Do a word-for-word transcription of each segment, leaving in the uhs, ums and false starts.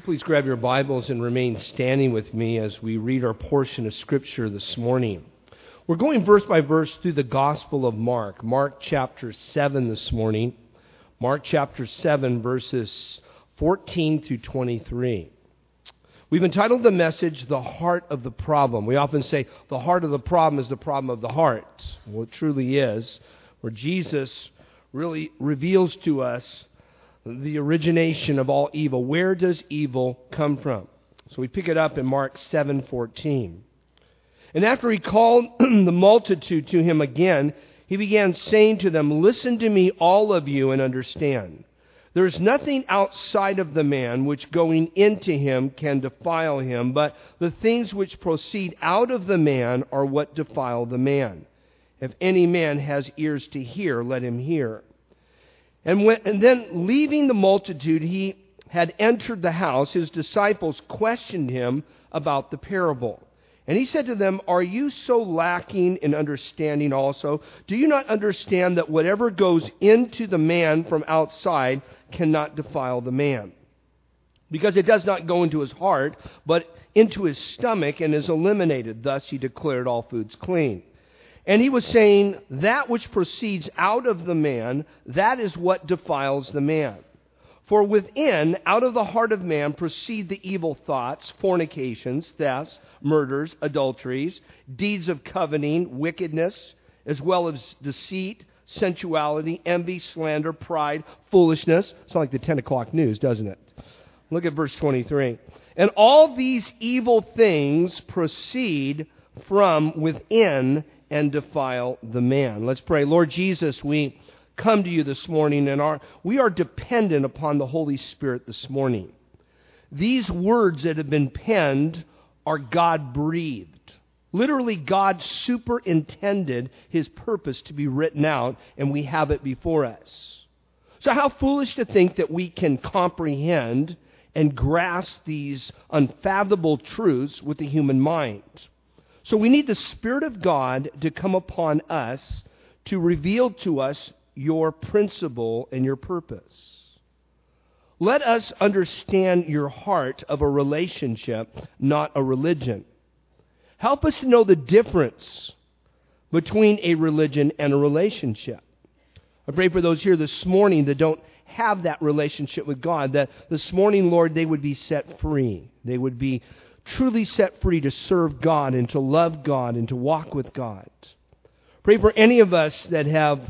Please grab your Bibles and remain standing with me as we read our portion of Scripture this morning. We're going verse by verse through the Gospel of Mark. Mark chapter seven this morning. Mark chapter seven, verses fourteen through twenty-three. We've entitled the message, The Heart of the Problem. We often say the heart of the problem is the problem of the heart. Well, it truly is, where Jesus really reveals to us the origination of all evil. Where does evil come from? So we pick it up in Mark seven fourteen. And after he called the multitude to him again, he began saying to them, "Listen to me, all of you, and understand. There is nothing outside of the man which going into him can defile him, but the things which proceed out of the man are what defile the man. If any man has ears to hear, let him hear." And, when, and then, leaving the multitude, he had entered the house. His disciples questioned him about the parable. And he said to them, "Are you so lacking in understanding also? Do you not understand that whatever goes into the man from outside cannot defile the man? Because it does not go into his heart, but into his stomach and is eliminated. Thus he declared all foods clean." And he was saying, that which proceeds out of the man, that is what defiles the man. For within, out of the heart of man, proceed the evil thoughts, fornications, thefts, murders, adulteries, deeds of coveting, wickedness, as well as deceit, sensuality, envy, slander, pride, foolishness. It's like the ten o'clock news, doesn't it? Look at verse twenty-three. And all these evil things proceed from within and defile the man. Let's pray. Lord Jesus, we come to you this morning and are we are dependent upon the Holy Spirit this morning. These words that have been penned are God-breathed. Literally, God superintended His purpose to be written out, and we have it before us. So how foolish to think that we can comprehend and grasp these unfathomable truths with the human mind. So we need the Spirit of God to come upon us to reveal to us your principle and your purpose. Let us understand your heart of a relationship, not a religion. Help us to know the difference between a religion and a relationship. I pray for those here this morning that don't have that relationship with God, that this morning, Lord, they would be set free. They would be truly set free to serve God and to love God and to walk with God. Pray for any of us that have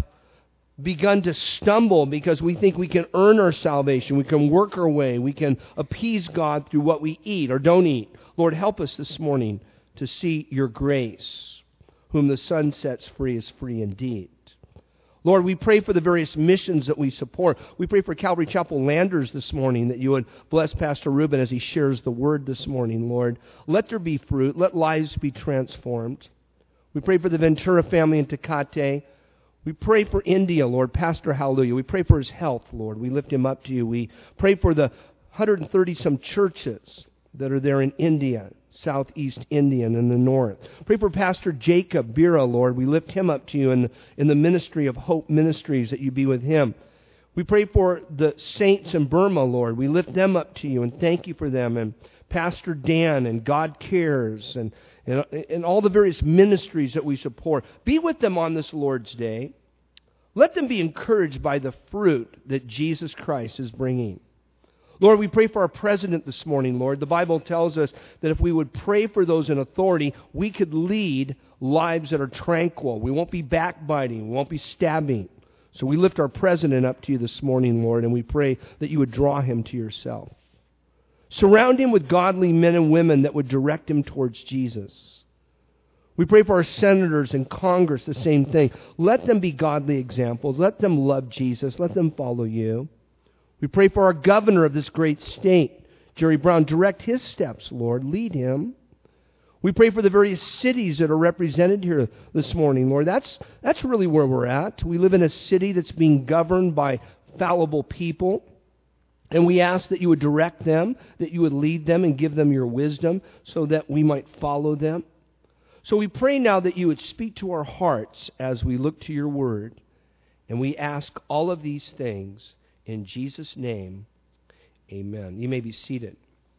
begun to stumble because we think we can earn our salvation, we can work our way, we can appease God through what we eat or don't eat. Lord, help us this morning to see your grace. Whom the Son sets free is free indeed. Lord, we pray for the various missions that we support. We pray for Calvary Chapel Landers this morning, that you would bless Pastor Ruben as he shares the word this morning, Lord. Let there be fruit. Let lives be transformed. We pray for the Ventura family in Tecate. We pray for India, Lord, Pastor Hallelujah. We pray for his health, Lord. We lift him up to you. We pray for the one hundred thirty some churches that are there in India, southeast India and in the north. Pray for Pastor Jacob Bira, Lord. We lift him up to you in, in the ministry of Hope Ministries, that you be with him. We pray for the saints in Burma, Lord. We lift them up to you and thank you for them. And Pastor Dan and God Cares and, and, and all the various ministries that we support. Be with them on this Lord's Day. Let them be encouraged by the fruit that Jesus Christ is bringing. Lord, we pray for our president this morning, Lord. The Bible tells us that if we would pray for those in authority, we could lead lives that are tranquil. We won't be backbiting. We won't be stabbing. So we lift our president up to you this morning, Lord, and we pray that you would draw him to yourself. Surround him with godly men and women that would direct him towards Jesus. We pray for our senators in Congress, the same thing. Let them be godly examples. Let them love Jesus. Let them follow you. We pray for our governor of this great state, Jerry Brown. Direct his steps, Lord. Lead him. We pray for the various cities that are represented here this morning, Lord. That's, that's really where we're at. We live in a city that's being governed by fallible people. And we ask that you would direct them, that you would lead them and give them your wisdom so that we might follow them. So we pray now that you would speak to our hearts as we look to your word. And we ask all of these things in Jesus' name. Amen. You may be seated.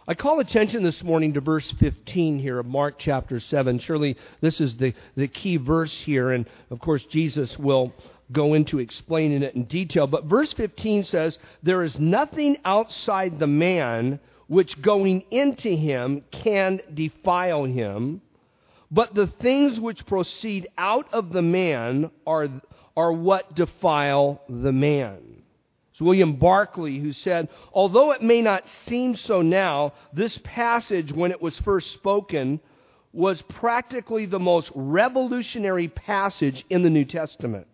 I call attention this morning to verse fifteen here of Mark chapter seven. Surely this is the, the key verse here, and of course Jesus will go into explaining it in detail. But verse fifteen says, "There is nothing outside the man which going into him can defile him, but the things which proceed out of the man are, are what defile the man." It's William Barclay who said, although it may not seem so now, this passage, when it was first spoken, was practically the most revolutionary passage in the New Testament.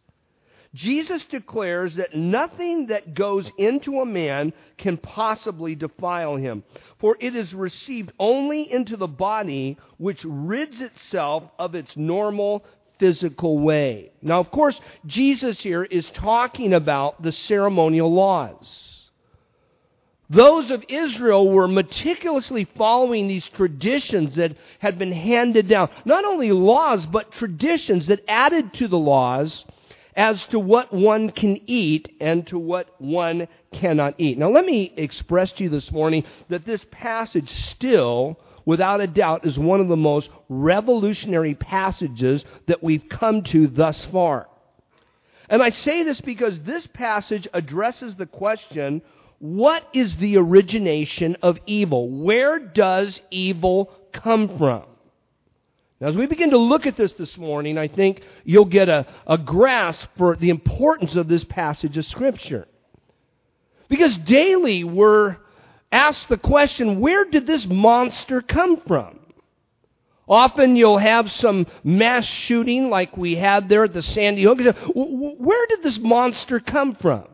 Jesus declares that nothing that goes into a man can possibly defile him, for it is received only into the body, which rids itself of its normal physical way. Now, of course, Jesus here is talking about the ceremonial laws. Those of Israel were meticulously following these traditions that had been handed down. Not only laws, but traditions that added to the laws as to what one can eat and to what one cannot eat. Now, let me express to you this morning that this passage still, without a doubt, is one of the most revolutionary passages that we've come to thus far. And I say this because this passage addresses the question, what is the origination of evil? Where does evil come from? Now, as we begin to look at this this morning, I think you'll get a, a grasp for the importance of this passage of Scripture. Because daily we're asked the question, where did this monster come from? Often you'll have some mass shooting like we had there at the Sandy Hook. Where did this monster come from?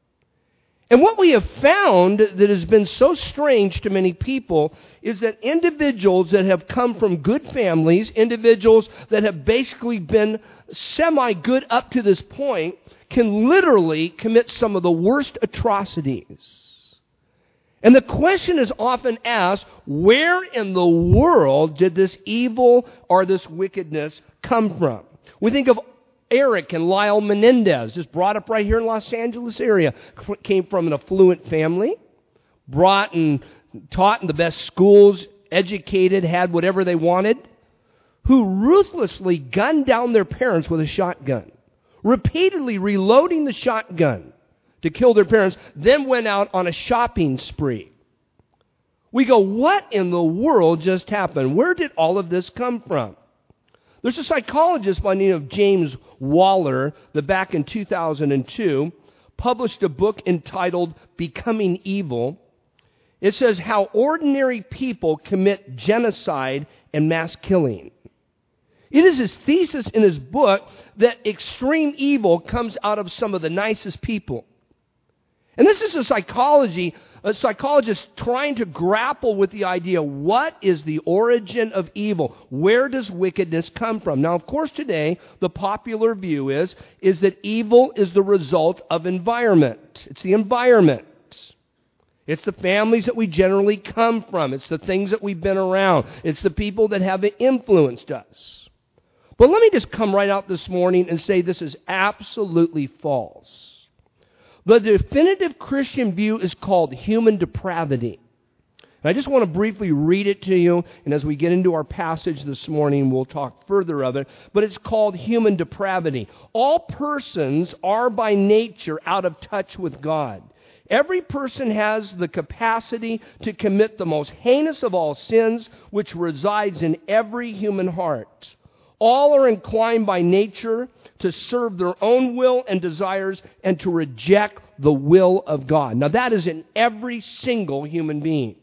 And what we have found that has been so strange to many people is that individuals that have come from good families, individuals that have basically been semi-good up to this point, can literally commit some of the worst atrocities. And the question is often asked, where in the world did this evil or this wickedness come from? We think of Eric and Lyle Menendez, just brought up right here in Los Angeles area, came from an affluent family, brought and taught in the best schools, educated, had whatever they wanted, who ruthlessly gunned down their parents with a shotgun, repeatedly reloading the shotgun to kill their parents, then went out on a shopping spree. We go, what in the world just happened? Where did all of this come from? There's a psychologist by the name of James Waller that back in two thousand two published a book entitled Becoming Evil. It says how ordinary people commit genocide and mass killing. It is his thesis in his book that extreme evil comes out of some of the nicest people. And this is a psychology, a psychologist trying to grapple with the idea, what is the origin of evil? Where does wickedness come from? Now, of course, today, the popular view is, is that evil is the result of environment. It's the environment. It's the families that we generally come from. It's the things that we've been around. It's the people that have influenced us. But let me just come right out this morning and say this is absolutely false. The definitive Christian view is called human depravity. And I just want to briefly read it to you, and as we get into our passage this morning, we'll talk further of it. But it's called human depravity. All persons are by nature out of touch with God. Every person has the capacity to commit the most heinous of all sins, which resides in every human heart. All are inclined by nature to serve their own will and desires and to reject the will of God. Now that is in every single human being.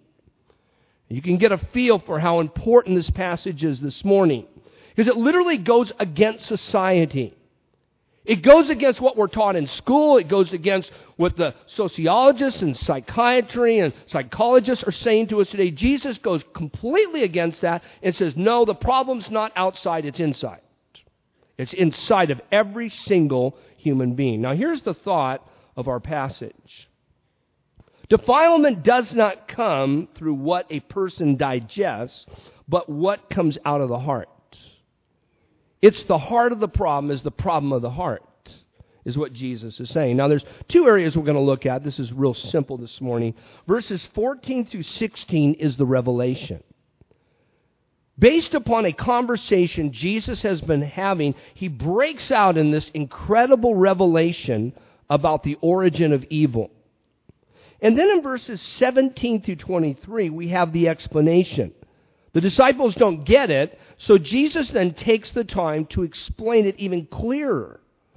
You can get a feel for how important this passage is this morning, because it literally goes against society. It goes against what we're taught in school. It goes against what the sociologists and psychiatry and psychologists are saying to us today. Jesus goes completely against that and says, no, the problem's not outside, it's inside. It's inside of every single human being. Now, here's the thought of our passage. Defilement does not come through what a person digests, but what comes out of the heart. It's the heart of the problem is the problem of the heart. is what Jesus is saying. Now, there's two areas we're going to look at. This is real simple this morning. Verses fourteen through sixteen is the revelation. Based upon a conversation Jesus has been having, he breaks out in this incredible revelation about the origin of evil. And then in verses seventeen through twenty-three, we have the explanation. The disciples don't get it, so Jesus then takes the time to explain it even clearer.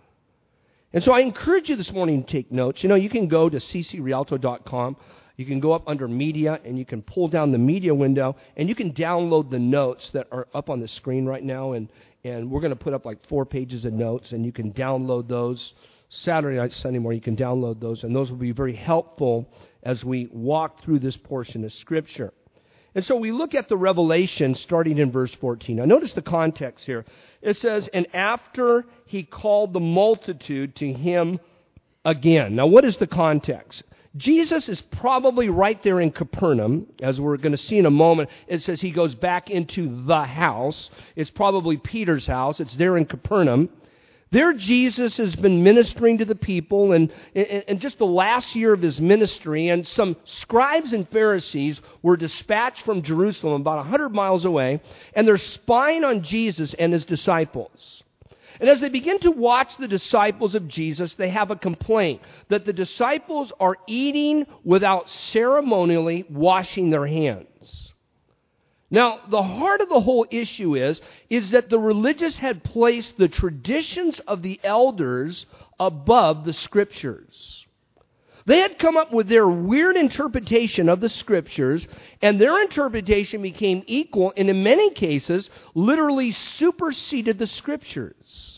And so I encourage you this morning to take notes. You know, you can go to c c rialto dot com. You can go up under media and you can pull down the media window and you can download the notes that are up on the screen right now. And, and we're going to put up like four pages of notes and you can download those. Saturday night, Sunday morning, you can download those. And those will be very helpful as we walk through this portion of Scripture. And so we look at the revelation starting in verse fourteen. Now notice the context here. It says, and after he called the multitude to him again. Now what is the context? Jesus is probably right there in Capernaum, as we're going to see in a moment. It says he goes back into the house. It's probably Peter's house. It's there in Capernaum. There Jesus has been ministering to the people, and in just the last year of his ministry, and some scribes and Pharisees were dispatched from Jerusalem about one hundred miles away, and they're spying on Jesus and his disciples. And as they begin to watch the disciples of Jesus, they have a complaint that the disciples are eating without ceremonially washing their hands. Now, the heart of the whole issue is, is that the religious had placed the traditions of the elders above the Scriptures. They had come up with their weird interpretation of the Scriptures, and their interpretation became equal, and in many cases, literally superseded the Scriptures.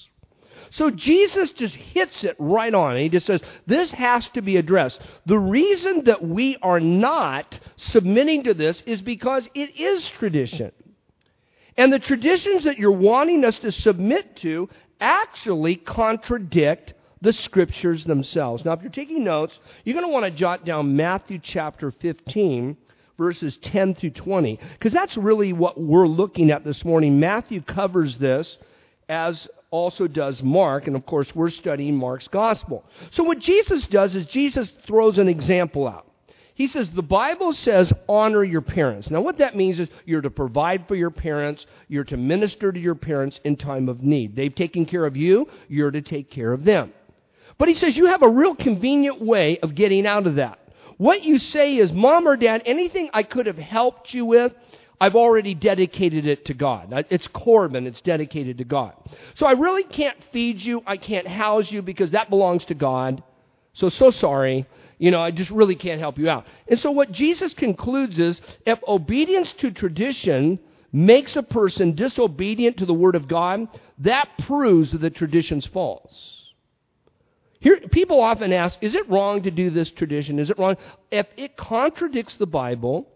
So Jesus just hits it right on, and he just says, this has to be addressed. The reason that we are not submitting to this is because it is tradition. And the traditions that you're wanting us to submit to actually contradict the Scriptures themselves. Now, if you're taking notes, you're going to want to jot down Matthew chapter fifteen, verses ten through twenty, because that's really what we're looking at this morning. Matthew covers this, as also does Mark, and of course we're studying Mark's gospel. So what Jesus does is Jesus throws an example out. He says, the Bible says, honor your parents. Now what that means is you're to provide for your parents, you're to minister to your parents in time of need. They've taken care of you, you're to take care of them. But he says you have a real convenient way of getting out of that. What you say is, Mom or Dad, anything I could have helped you with, I've already dedicated it to God. It's Corban. It's dedicated to God. So I really can't feed you. I can't house you because that belongs to God. So, so sorry. You know, I just really can't help you out. And so what Jesus concludes is, if obedience to tradition makes a person disobedient to the Word of God, that proves that the tradition's false. Here, people often ask, is it wrong to do this tradition? Is it wrong? If it contradicts the Bible,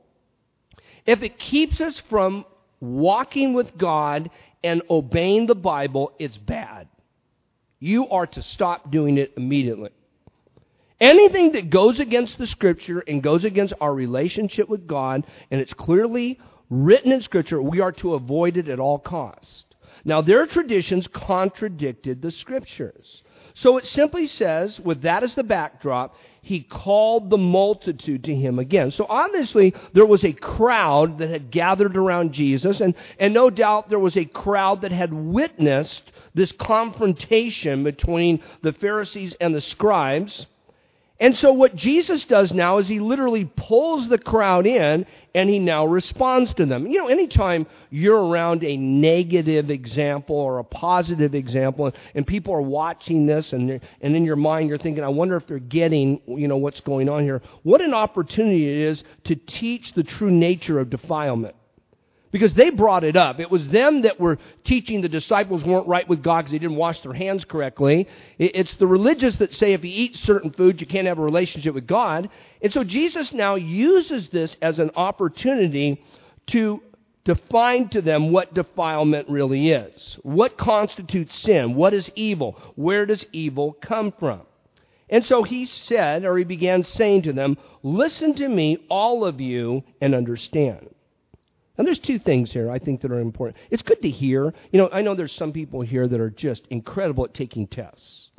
if it keeps us from walking with God and obeying the Bible, it's bad. You are to stop doing it immediately. Anything that goes against the Scripture and goes against our relationship with God, and it's clearly written in Scripture, we are to avoid it at all costs. Now, their traditions contradicted the Scriptures. So it simply says, with that as the backdrop, he called the multitude to him again. So obviously, there was a crowd that had gathered around Jesus, and, and no doubt there was a crowd that had witnessed this confrontation between the Pharisees and the scribes. And so what Jesus does now is he literally pulls the crowd in and he now responds to them. You know, anytime you're around a negative example or a positive example and people are watching this and and in your mind you're thinking, I wonder if they're getting, you know, what's going on here. What an opportunity it is to teach the true nature of defilement. Because they brought it up. It was them that were teaching the disciples weren't right with God because they didn't wash their hands correctly. It's the religious that say if you eat certain foods, you can't have a relationship with God. And so Jesus now uses this as an opportunity to define to them what defilement really is. What constitutes sin? What is evil? Where does evil come from? And so he said, or he began saying to them, listen to me, all of you, and understand. And there's two things here I think that are important. It's good to hear. You know, I know there's some people here that are just incredible at taking tests.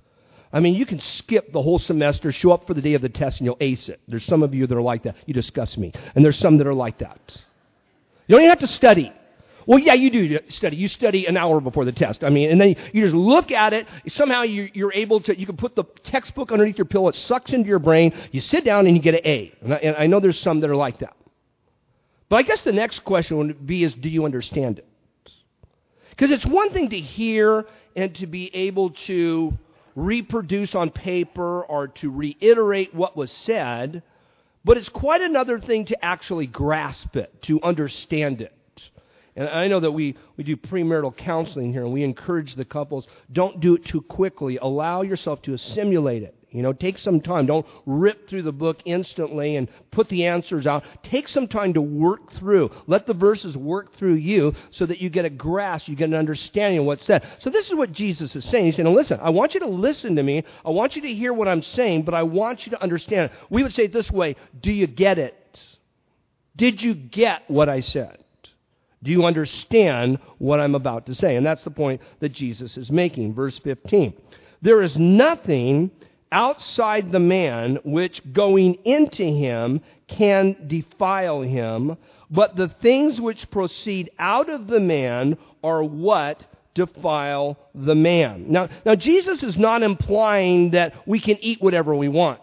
I mean, you can skip the whole semester, show up for the day of the test, and you'll ace it. There's some of you that are like that. You disgust me. And there's some that are like that. You don't even have to study. Well, yeah, you do study. You study an hour before the test. I mean, and then you just look at it. Somehow you, you're able to, you can put the textbook underneath your pillow. It sucks into your brain. You sit down and you get an A. And I, and I know there's some that are like that. But I guess the next question would be is, do you understand it? Because it's one thing to hear and to be able to reproduce on paper or to reiterate what was said, but it's quite another thing to actually grasp it, to understand it. And I know that we, we do premarital counseling here, and we encourage the couples, don't do it too quickly. Allow yourself to assimilate it. You know, take some time. Don't rip through the book instantly and put the answers out. Take some time to work through. Let the verses work through you so that you get a grasp, you get an understanding of what's said. So this is what Jesus is saying. He's saying, listen, I want you to listen to me. I want you to hear what I'm saying, but I want you to understand it. We would say it this way, do you get it? Did you get what I said? Do you understand what I'm about to say? And that's the point that Jesus is making. Verse fifteen. There is nothing outside the man which going into him can defile him, but the things which proceed out of the man are what defile the man. Now, now Jesus is not implying that we can eat whatever we want.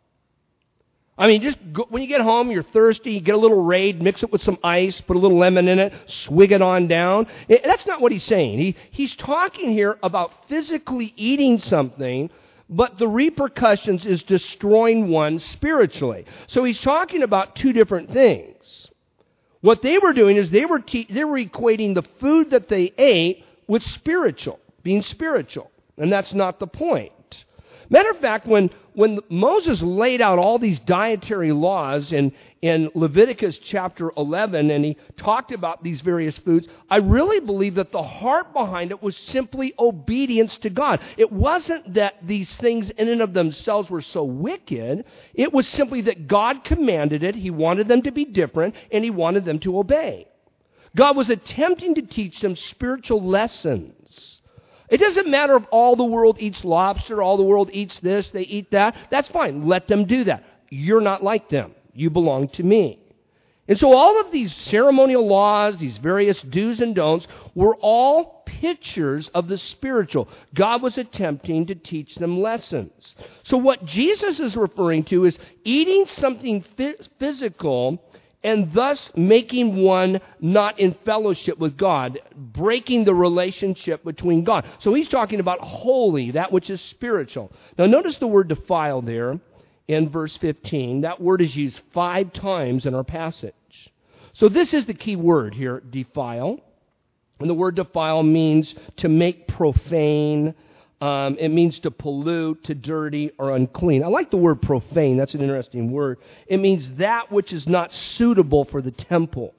I mean, just go, when you get home, you're thirsty, you get a little Raid, mix it with some ice, put a little lemon in it, swig it on down. It, that's not what he's saying. He, he's talking here about physically eating something, but the repercussions is destroying one spiritually. So he's talking about two different things. What they were doing is they were te- they were equating the food that they ate with spiritual, being spiritual. And that's not the point. Matter of fact, when, when Moses laid out all these dietary laws in, in Leviticus chapter eleven, and he talked about these various foods, I really believe that the heart behind it was simply obedience to God. It wasn't that these things in and of themselves were so wicked. It was simply that God commanded it, He wanted them to be different, and He wanted them to obey. God was attempting to teach them spiritual lessons. It doesn't matter if all the world eats lobster, all the world eats this, they eat that. That's fine. Let them do that. You're not like them. You belong to me. And so all of these ceremonial laws, these various do's and don'ts, were all pictures of the spiritual. God was attempting to teach them lessons. So what Jesus is referring to is eating something physical and thus making one not in fellowship with God, breaking the relationship between God. So he's talking about holy, that which is spiritual. Now notice the word defile there in verse fifteen. That word is used five times in our passage. So this is the key word here, defile. And the word defile means to make profane. Um, it means to pollute, to dirty, or unclean. I like the word profane. That's an interesting word. It means that which is not suitable for the temple.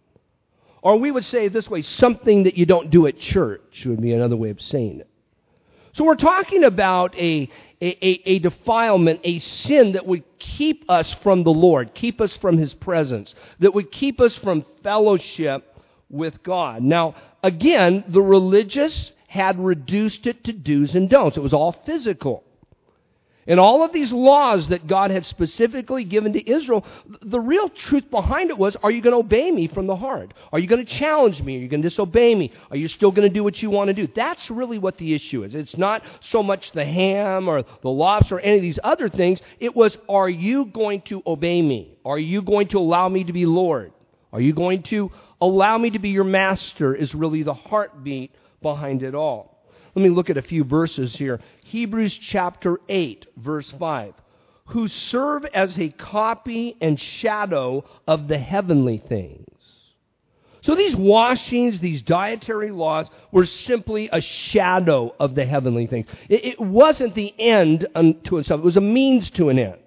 Or we would say it this way, something that you don't do at church would be another way of saying it. So we're talking about a, a, a defilement, a sin that would keep us from the Lord, keep us from His presence, that would keep us from fellowship with God. Now, again, the religious had reduced it to do's and don'ts. It was all physical. And all of these laws that God had specifically given to Israel, the real truth behind it was, are you going to obey me from the heart? Are you going to challenge me? Are you going to disobey me? Are you still going to do what you want to do? That's really what the issue is. It's not so much the ham or the lobster or any of these other things. It was, are you going to obey me? Are you going to allow me to be Lord? Are you going to allow me to be your master is really the heartbeat behind it all. Let me look at a few verses here. Hebrews chapter eight, verse five. Who serve as a copy and shadow of the heavenly things. So these washings, these dietary laws, were simply a shadow of the heavenly things. It, it wasn't the end unto itself. It was a means to an end.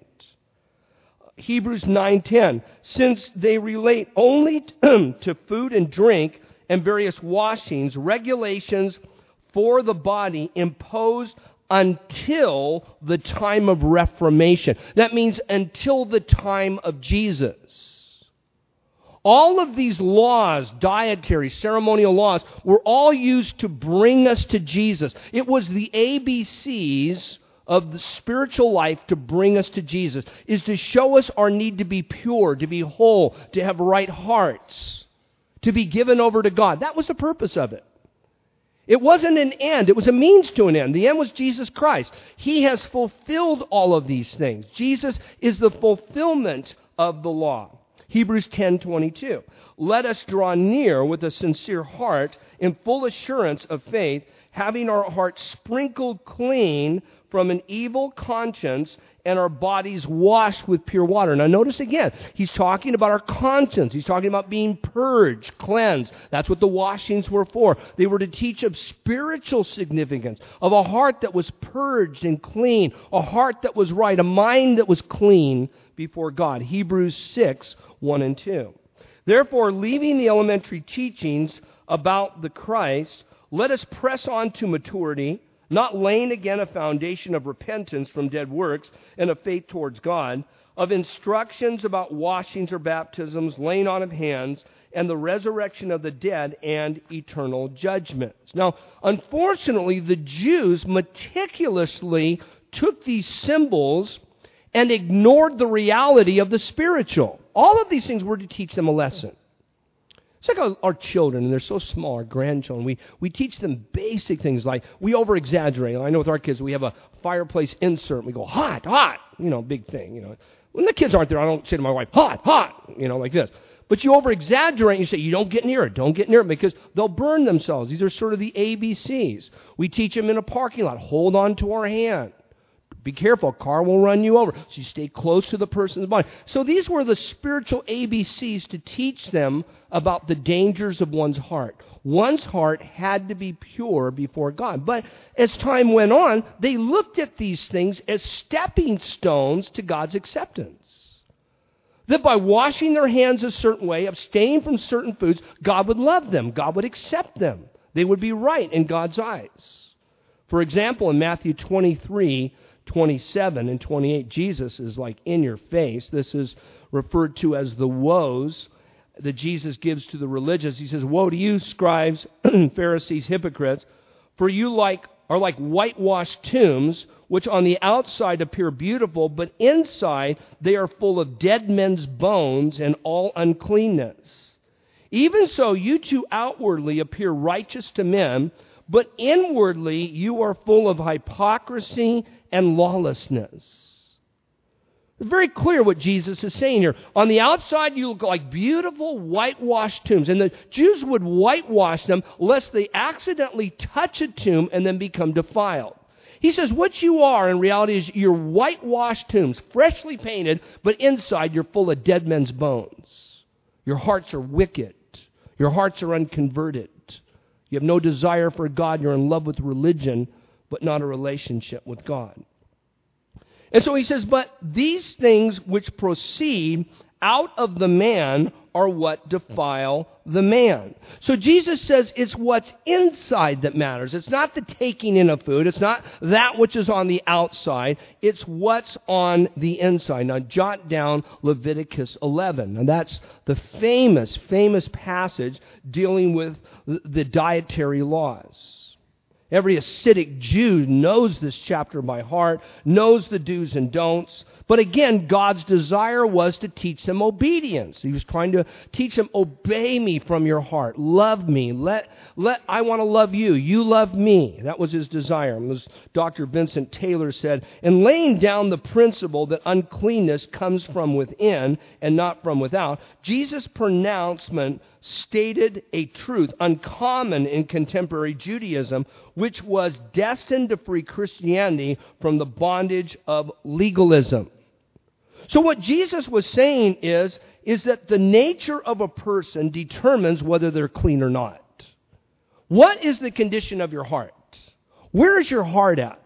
Hebrews nine ten. Since they relate only to food and drink, and various washings, regulations for the body imposed until the time of Reformation. That means until the time of Jesus. All of these laws, dietary, ceremonial laws, were all used to bring us to Jesus. It was the A B Cs of the spiritual life to bring us to Jesus is to show us our need to be pure, to be whole, to have right hearts, to be given over to God. That was the purpose of it. It wasn't an end. It was a means to an end. The end was Jesus Christ. He has fulfilled all of these things. Jesus is the fulfillment of the law. Hebrews ten twenty-two. Let us draw near with a sincere heart in full assurance of faith, having our hearts sprinkled clean from an evil conscience and our bodies washed with pure water. Now notice again, he's talking about our conscience. He's talking about being purged, cleansed. That's what the washings were for. They were to teach of spiritual significance, of a heart that was purged and clean, a heart that was right, a mind that was clean before God. Hebrews six, one and two. Therefore, leaving the elementary teachings about the Christ, let us press on to maturity, not laying again a foundation of repentance from dead works and of faith towards God, of instructions about washings or baptisms, laying on of hands, and the resurrection of the dead and eternal judgments. Now, unfortunately, the Jews meticulously took these symbols and ignored the reality of the spiritual. All of these things were to teach them a lesson. It's like our, our children, and they're so small, our grandchildren. We, we teach them basic things like, we over-exaggerate. I know with our kids, we have a fireplace insert. We go, hot, hot, you know, big thing. You know, when the kids aren't there, I don't say to my wife, hot, hot, you know, like this. But you over-exaggerate, and you say, you don't get near it, don't get near it, because they'll burn themselves. These are sort of the A B Cs. We teach them in a parking lot, hold on to our hand. Be careful, a car will run you over. So you stay close to the person's body. So these were the spiritual A B Cs to teach them about the dangers of one's heart. One's heart had to be pure before God. But as time went on, they looked at these things as stepping stones to God's acceptance. That by washing their hands a certain way, abstaining from certain foods, God would love them. God would accept them. They would be right in God's eyes. For example, in Matthew twenty-three, twenty-seven and twenty-eight, Jesus is like in your face. This is referred to as the woes that Jesus gives to the religious. He says, woe to you, scribes, Pharisees, hypocrites, for you like are like whitewashed tombs, which on the outside appear beautiful, but inside they are full of dead men's bones and all uncleanness. Even so, you too outwardly appear righteous to men, but inwardly you are full of hypocrisy and lawlessness. It's very clear what Jesus is saying here. On the outside, you look like beautiful whitewashed tombs. And the Jews would whitewash them lest they accidentally touch a tomb and then become defiled. He says what you are in reality is you're whitewashed tombs, freshly painted, but inside you're full of dead men's bones. Your hearts are wicked. Your hearts are unconverted. You have no desire for God. You're in love with religion, but not a relationship with God. And so he says, but these things which proceed out of the man are what defile the man. So Jesus says it's what's inside that matters. It's not the taking in of food. It's not that which is on the outside. It's what's on the inside. Now jot down Leviticus eleven. And that's the famous, famous passage dealing with the dietary laws. Every Hasidic Jew knows this chapter by heart, knows the do's and don'ts. But again, God's desire was to teach them obedience. He was trying to teach them, obey me from your heart. Love me. Let, let, I want to love you. You love me. That was his desire. And as Doctor Vincent Taylor said, in laying down the principle that uncleanness comes from within and not from without, Jesus' pronouncement stated a truth uncommon in contemporary Judaism, which was destined to free Christianity from the bondage of legalism. So what Jesus was saying is, is that the nature of a person determines whether they're clean or not. What is the condition of your heart? Where is your heart at?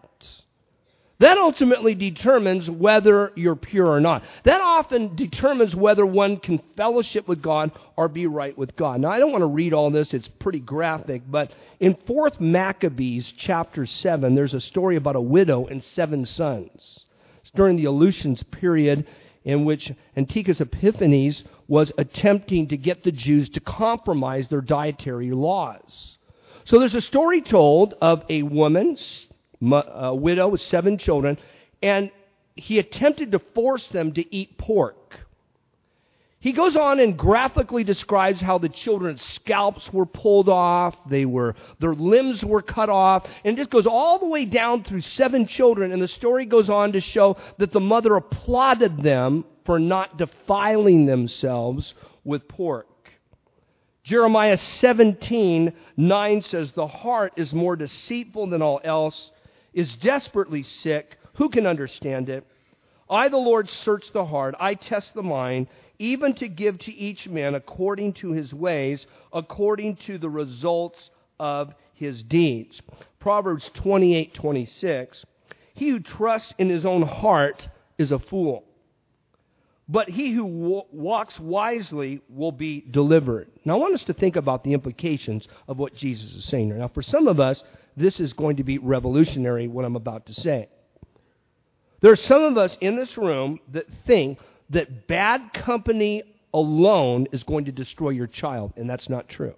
That ultimately determines whether you're pure or not. That often determines whether one can fellowship with God or be right with God. Now, I don't want to read all this. It's pretty graphic. But in Fourth Maccabees chapter seven, there's a story about a widow and seven sons. It's during the Eleusis period in which Antiochus Epiphanes was attempting to get the Jews to compromise their dietary laws. So there's a story told of a woman a widow with seven children, and he attempted to force them to eat pork. He goes on and graphically describes how the children's scalps were pulled off, they were, their limbs were cut off, and it just goes all the way down through seven children, and the story goes on to show that the mother applauded them for not defiling themselves with pork. Jeremiah seventeen nine says, "The heart is more deceitful than all else, is desperately sick. Who can understand it? I, the Lord, search the heart. I test the mind, even to give to each man according to his ways, according to the results of his deeds." Proverbs twenty-eight twenty-six, "He who trusts in his own heart is a fool, but he who w- walks wisely will be delivered." Now, I want us to think about the implications of what Jesus is saying here. Now, for some of us, this is going to be revolutionary, what I'm about to say. There are some of us in this room that think that bad company alone is going to destroy your child, and that's not true.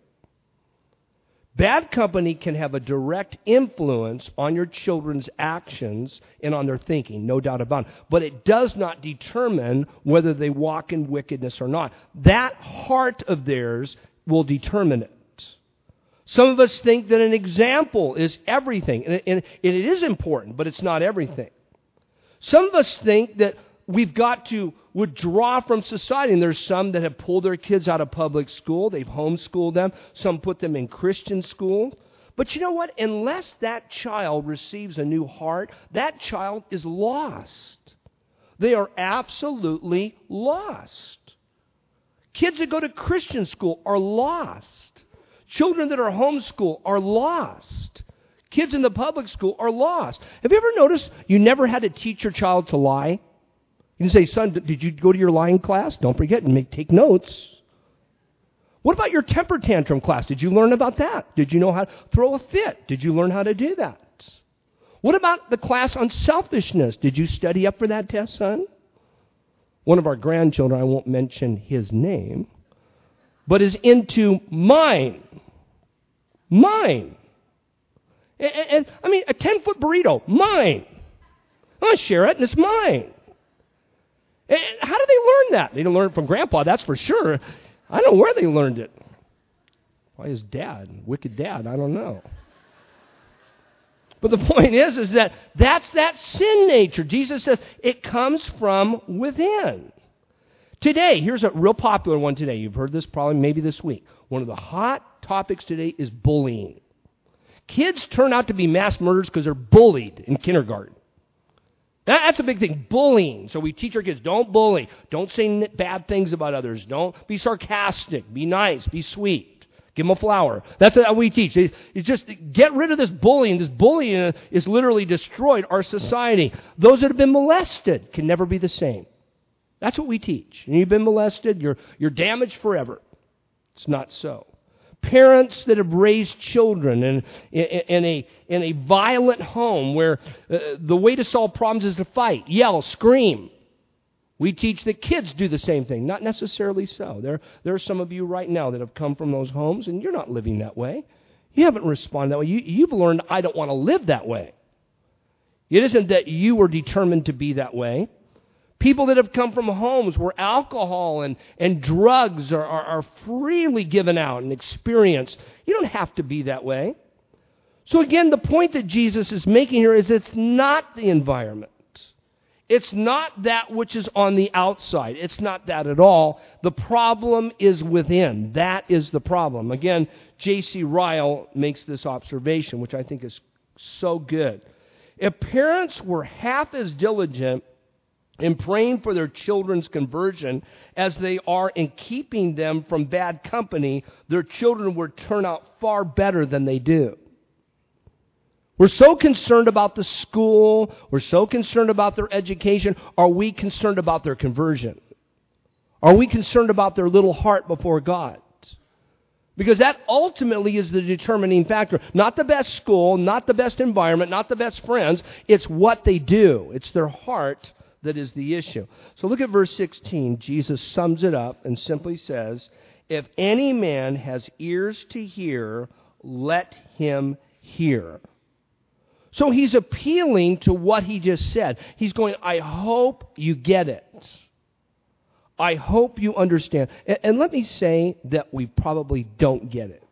Bad company can have a direct influence on your children's actions and on their thinking, no doubt about it. But it does not determine whether they walk in wickedness or not. That heart of theirs will determine it. Some of us think that an example is everything, and it, and it is important, but it's not everything. Some of us think that we've got to withdraw from society. And there's some that have pulled their kids out of public school. They've homeschooled them. Some put them in Christian school. But you know what? Unless that child receives a new heart, that child is lost. They are absolutely lost. Kids that go to Christian school are lost. Children that are homeschooled are lost. Kids in the public school are lost. Have you ever noticed you never had to teach your child to lie? You can say, "Son, did you go to your lying class? Don't forget and make take notes." What about your temper tantrum class? Did you learn about that? Did you know how to throw a fit? Did you learn how to do that? What about the class on selfishness? Did you study up for that test, son? One of our grandchildren, I won't mention his name, but is into mine. Mine. And, and, and I mean, a ten-foot burrito, mine. I want to share it, and it's mine. And how did they learn that? They didn't learn it from Grandpa, that's for sure. I don't know where they learned it. Why his dad, wicked dad, I don't know. But the point is, is that that's that sin nature. Jesus says it comes from within. Today, here's a real popular one today. You've heard this probably maybe this week. One of the hot topics today is bullying. Kids turn out to be mass murderers because they're bullied in kindergarten. That's a big thing, bullying. So we teach our kids, don't bully. Don't say bad things about others. Don't be sarcastic. Be nice. Be sweet. Give them a flower. That's what we teach. It's just get rid of this bullying. This bullying is literally destroyed our society. Those that have been molested can never be the same. That's what we teach. And you've been molested, you're, you're damaged forever. It's not so. Parents that have raised children in, in, in, a, in a violent home where uh, the way to solve problems is to fight, yell, scream. We teach that kids do the same thing. Not necessarily so. There, there are some of you right now that have come from those homes, and you're not living that way. You haven't responded that way. You, you've learned, I don't want to live that way. It isn't that you were determined to be that way. People that have come from homes where alcohol and, and drugs are, are, are freely given out and experienced. You don't have to be that way. So again, the point that Jesus is making here is it's not the environment. It's not that which is on the outside. It's not that at all. The problem is within. That is the problem. Again, J C Ryle makes this observation, which I think is so good. If parents were half as diligent in praying for their children's conversion as they are in keeping them from bad company, their children would turn out far better than they do. We're so concerned about the school. We're so concerned about their education. Are we concerned about their conversion? Are we concerned about their little heart before God? Because that ultimately is the determining factor. Not the best school, not the best environment, not the best friends. It's what they do. It's their heart that is the issue. So look at verse sixteen. Jesus sums it up and simply says, "If any man has ears to hear, let him hear." So he's appealing to what he just said. He's going, I hope you get it. I hope you understand. And, and let me say that we probably don't get it.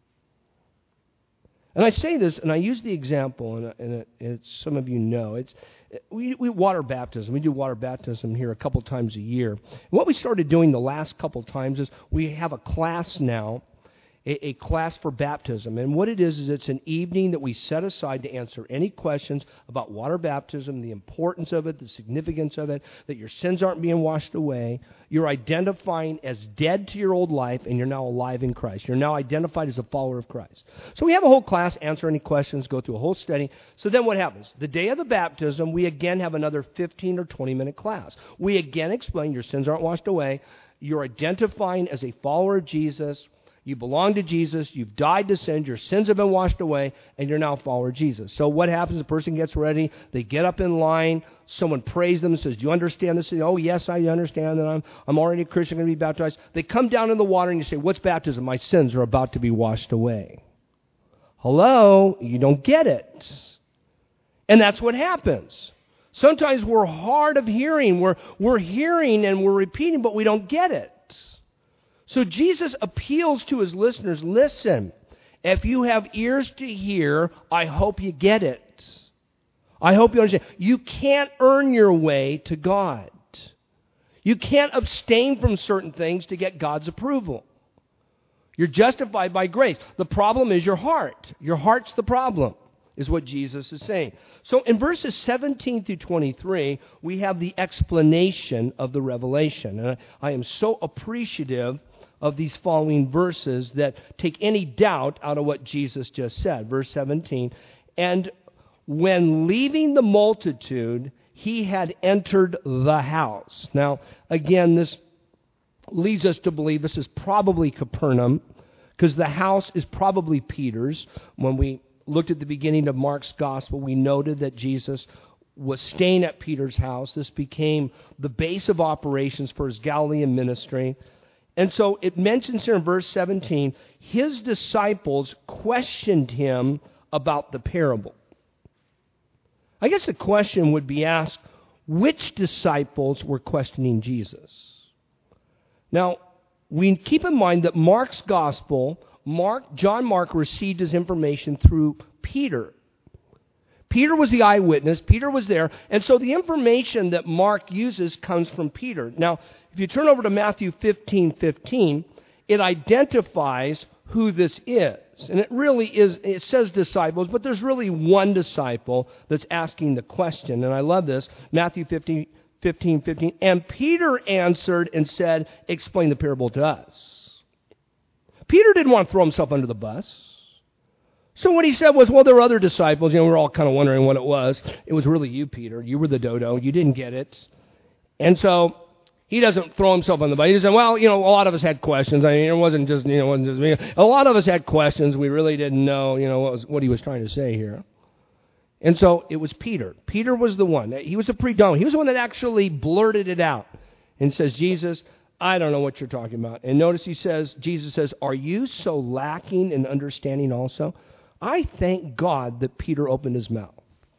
And I say this, and I use the example, and, and, it, and it's, some of you know, it's we, we water baptism. We do water baptism here a couple times a year. And what we started doing the last couple times is we have a class now, a, a class for baptism. And what it is, is it's an evening that we set aside to answer any questions about water baptism, the importance of it, the significance of it, that your sins aren't being washed away. You're identifying as dead to your old life, and you're now alive in Christ. You're now identified as a follower of Christ. So we have a whole class, answer any questions, go through a whole study. So then what happens? The day of the baptism, we again have another fifteen or twenty minute class. We again explain your sins aren't washed away. You're identifying as a follower of Jesus. You belong to Jesus. You've died to sin. Your sins have been washed away, and you're now a follower of Jesus. So what happens? The person gets ready. They get up in line. Someone prays them and says, do you understand this? They say, oh, yes, I understand that I'm, I'm already a Christian, going to be baptized. They come down in the water, and you say, what's baptism? My sins are about to be washed away. Hello? You don't get it. And that's what happens. Sometimes we're hard of hearing. We're, we're hearing and we're repeating, but we don't get it. So Jesus appeals to his listeners, listen, if you have ears to hear, I hope you get it. I hope you understand. You can't earn your way to God. You can't abstain from certain things to get God's approval. You're justified by grace. The problem is your heart. Your heart's the problem, is what Jesus is saying. So in verses seventeen through twenty-three, we have the explanation of the revelation. And I am so appreciative of these following verses that take any doubt out of what Jesus just said. Verse seventeen, and when leaving the multitude, he had entered the house. Now, again, this leads us to believe this is probably Capernaum, because the house is probably Peter's. When we looked at the beginning of Mark's gospel, we noted that Jesus was staying at Peter's house. This became the base of operations for his Galilean ministry. And so it mentions here in verse seventeen, his disciples questioned him about the parable. I guess the question would be asked, which disciples were questioning Jesus? Now, we keep in mind that Mark's gospel, Mark, John Mark received his information through Peter. Peter was the eyewitness. Peter was there. And so the information that Mark uses comes from Peter. Now, if you turn over to Matthew fifteen fifteen, it identifies who this is. And it really is, it says disciples, but there's really one disciple that's asking the question. And I love this. Matthew fifteen fifteen. And Peter answered and said, explain the parable to us. Peter didn't want to throw himself under the bus. So what he said was, well, there were other disciples. You know, we we're all kind of wondering what it was. It was really you, Peter. You were the dodo. You didn't get it. And so he doesn't throw himself on the bus. He said, well, you know, a lot of us had questions. I mean, it wasn't just, you know, it wasn't just me. A lot of us had questions. We really didn't know, you know, what, was, what he was trying to say here. And so it was Peter. Peter was the one. He was the predominant. He was the one that actually blurted it out and says, Jesus, I don't know what you're talking about. And notice he says, Jesus says, are you so lacking in understanding also? I thank God that Peter opened his mouth.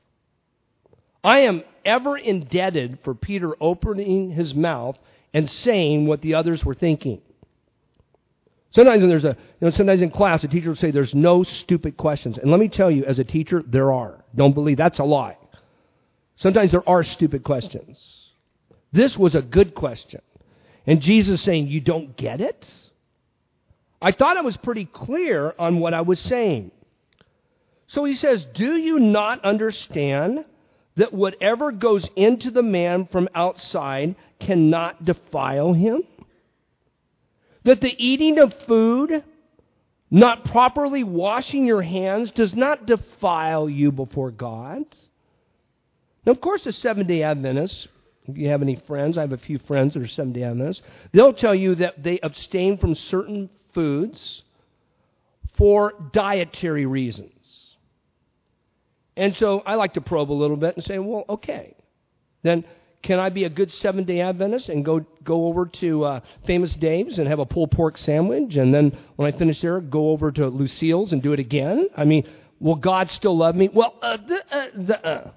I am ever indebted for Peter opening his mouth and saying what the others were thinking. Sometimes when there's a, you know, sometimes in class, a teacher will say there's no stupid questions. And let me tell you, as a teacher, there are. Don't believe that's a lie. Sometimes there are stupid questions. This was a good question. And Jesus saying, you don't get it? I thought I was pretty clear on what I was saying. So he says, do you not understand that whatever goes into the man from outside cannot defile him? That the eating of food, not properly washing your hands, does not defile you before God? Now, of course, the Seventh-day Adventists, if you have any friends, I have a few friends that are Seventh-day Adventists, they'll tell you that they abstain from certain foods for dietary reasons. And so I like to probe a little bit and say, well, okay, then can I be a good Seventh-day Adventist and go go over to uh, Famous Dave's and have a pulled pork sandwich, and then when I finish there, go over to Lucille's and do it again? I mean, will God still love me? Well, uh, the, uh, the, uh.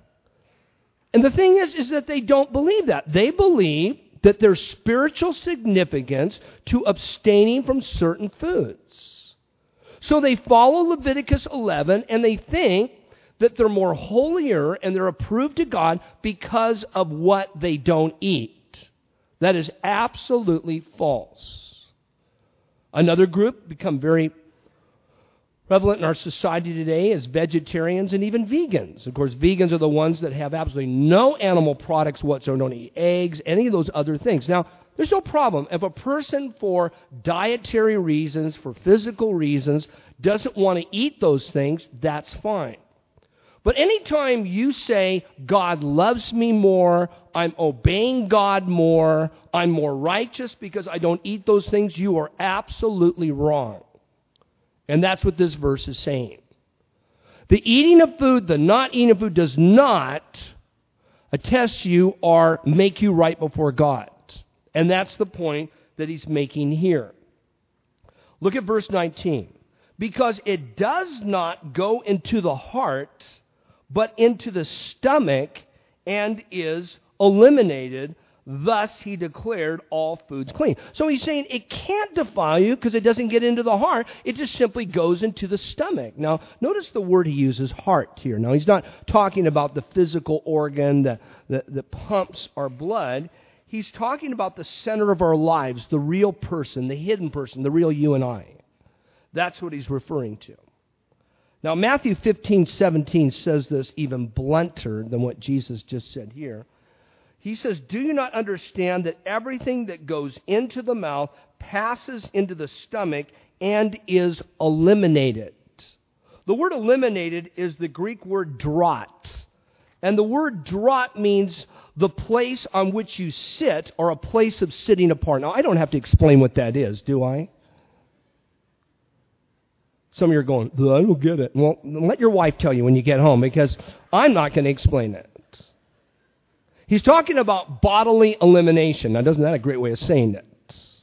And the thing is, is that they don't believe that. They believe that there's spiritual significance to abstaining from certain foods. So they follow Leviticus eleven, and they think that they're more holier and they're approved to God because of what they don't eat. That is absolutely false. Another group become very prevalent in our society today is vegetarians and even vegans. Of course, vegans are the ones that have absolutely no animal products whatsoever, don't eat eggs, any of those other things. Now, there's no problem. If a person for dietary reasons, for physical reasons, doesn't want to eat those things, that's fine. But anytime you say, God loves me more, I'm obeying God more, I'm more righteous because I don't eat those things, you are absolutely wrong. And that's what this verse is saying. The eating of food, the not eating of food does not attest you or make you right before God. And that's the point that he's making here. Look at verse nineteen. Because it does not go into the heart, but into the stomach, and is eliminated. Thus he declared all foods clean. So he's saying it can't defile you because it doesn't get into the heart. It just simply goes into the stomach. Now, notice the word he uses, heart, here. Now, he's not talking about the physical organ that, that, that pumps our blood. He's talking about the center of our lives, the real person, the hidden person, the real you and I. That's what he's referring to. Now, Matthew fifteen seventeen says this even blunter than what Jesus just said here. He says, do you not understand that everything that goes into the mouth passes into the stomach and is eliminated? The word eliminated is the Greek word draught. And the word draught means the place on which you sit, or a place of sitting apart. Now, I don't have to explain what that is, do I? Some of you are going, I don't get it. Well, let your wife tell you when you get home, because I'm not going to explain it. He's talking about bodily elimination. Now, isn't that a great way of saying it?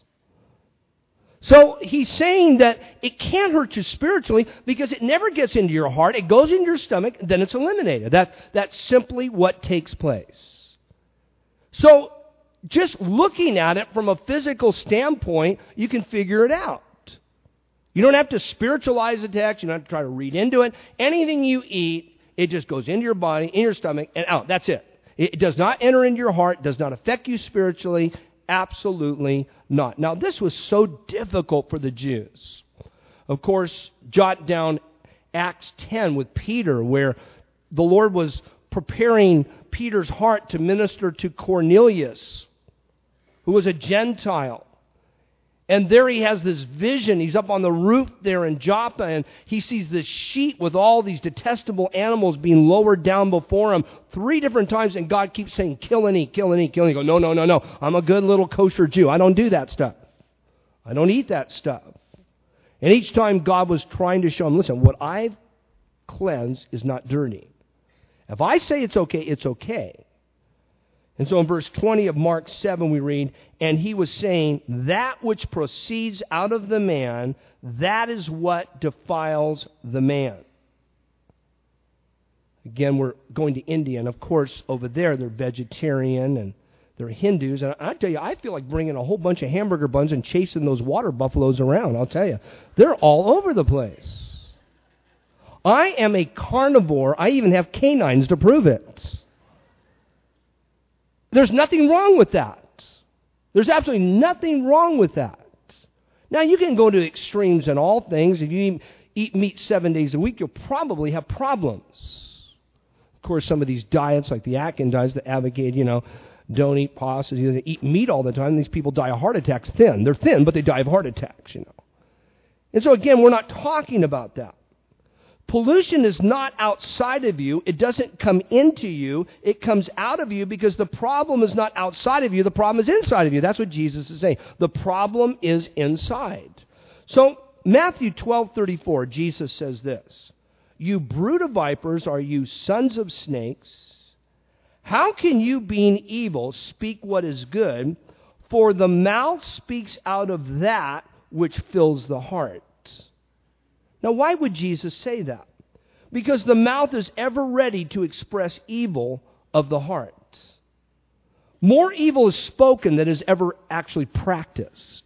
So he's saying that it can't hurt you spiritually because it never gets into your heart. It goes into your stomach, then it's eliminated. That, that's simply what takes place. So just looking at it from a physical standpoint, you can figure it out. You don't have to spiritualize the text. You don't have to try to read into it. Anything you eat, it just goes into your body, in your stomach, and out. That's it. It does not enter into your heart, does not affect you spiritually, absolutely not. Now, this was so difficult for the Jews. Of course, jot down Acts ten with Peter, where the Lord was preparing Peter's heart to minister to Cornelius, who was a Gentile. And there he has this vision. He's up on the roof there in Joppa, and he sees this sheet with all these detestable animals being lowered down before him three different times, and God keeps saying, kill and eat, kill and eat, kill and eat. He goes, no, no, no, no. I'm a good little kosher Jew. I don't do that stuff. I don't eat that stuff. And each time God was trying to show him, listen, what I've cleansed is not dirty. If I say it's okay, it's okay. And so in verse twenty of Mark seven we read, and he was saying, that which proceeds out of the man, that is what defiles the man. Again, we're going to India, and of course over there they're vegetarian and they're Hindus. And I tell you, I feel like bringing a whole bunch of hamburger buns and chasing those water buffaloes around. I'll tell you, they're all over the place. I am a carnivore. I even have canines to prove it. There's nothing wrong with that. There's absolutely nothing wrong with that. Now, you can go to extremes in all things. If you eat meat seven days a week, you'll probably have problems. Of course, some of these diets, like the Atkins diets that advocate, you know, don't eat pasta, you eat meat all the time. These people die of heart attacks thin. They're thin, but they die of heart attacks, you know. And so, again, we're not talking about that. Pollution is not outside of you. It doesn't come into you. It comes out of you because the problem is not outside of you. The problem is inside of you. That's what Jesus is saying. The problem is inside. So Matthew twelve thirty-four, Jesus says this, you brood of vipers, are you sons of snakes? How can you, being evil, speak what is good? For the mouth speaks out of that which fills the heart. Now, why would Jesus say that? Because the mouth is ever ready to express evil of the heart. More evil is spoken than is ever actually practiced.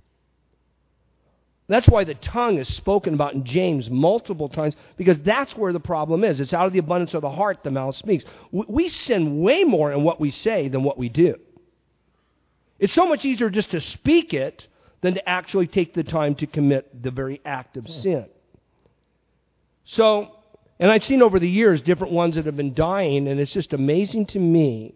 That's why the tongue is spoken about in James multiple times, because that's where the problem is. It's out of the abundance of the heart the mouth speaks. We sin way more in what we say than what we do. It's so much easier just to speak it than to actually take the time to commit the very act of sin. So, and I've seen over the years different ones that have been dying, and it's just amazing to me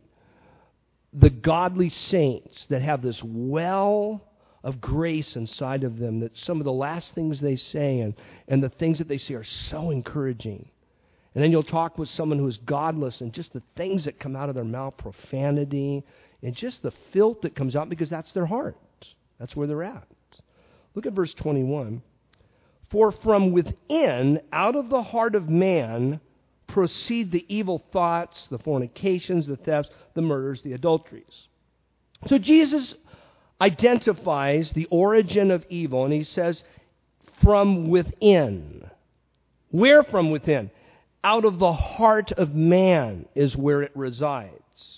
the godly saints that have this well of grace inside of them, that some of the last things they say and, and the things that they say are so encouraging. And then you'll talk with someone who is godless, and just the things that come out of their mouth, profanity, and just the filth that comes out, because that's their heart. That's where they're at. Look at verse twenty-one. For from within, out of the heart of man, proceed the evil thoughts, the fornications, the thefts, the murders, the adulteries. So Jesus identifies the origin of evil, and he says, from within. Where from within? Out of the heart of man is where it resides.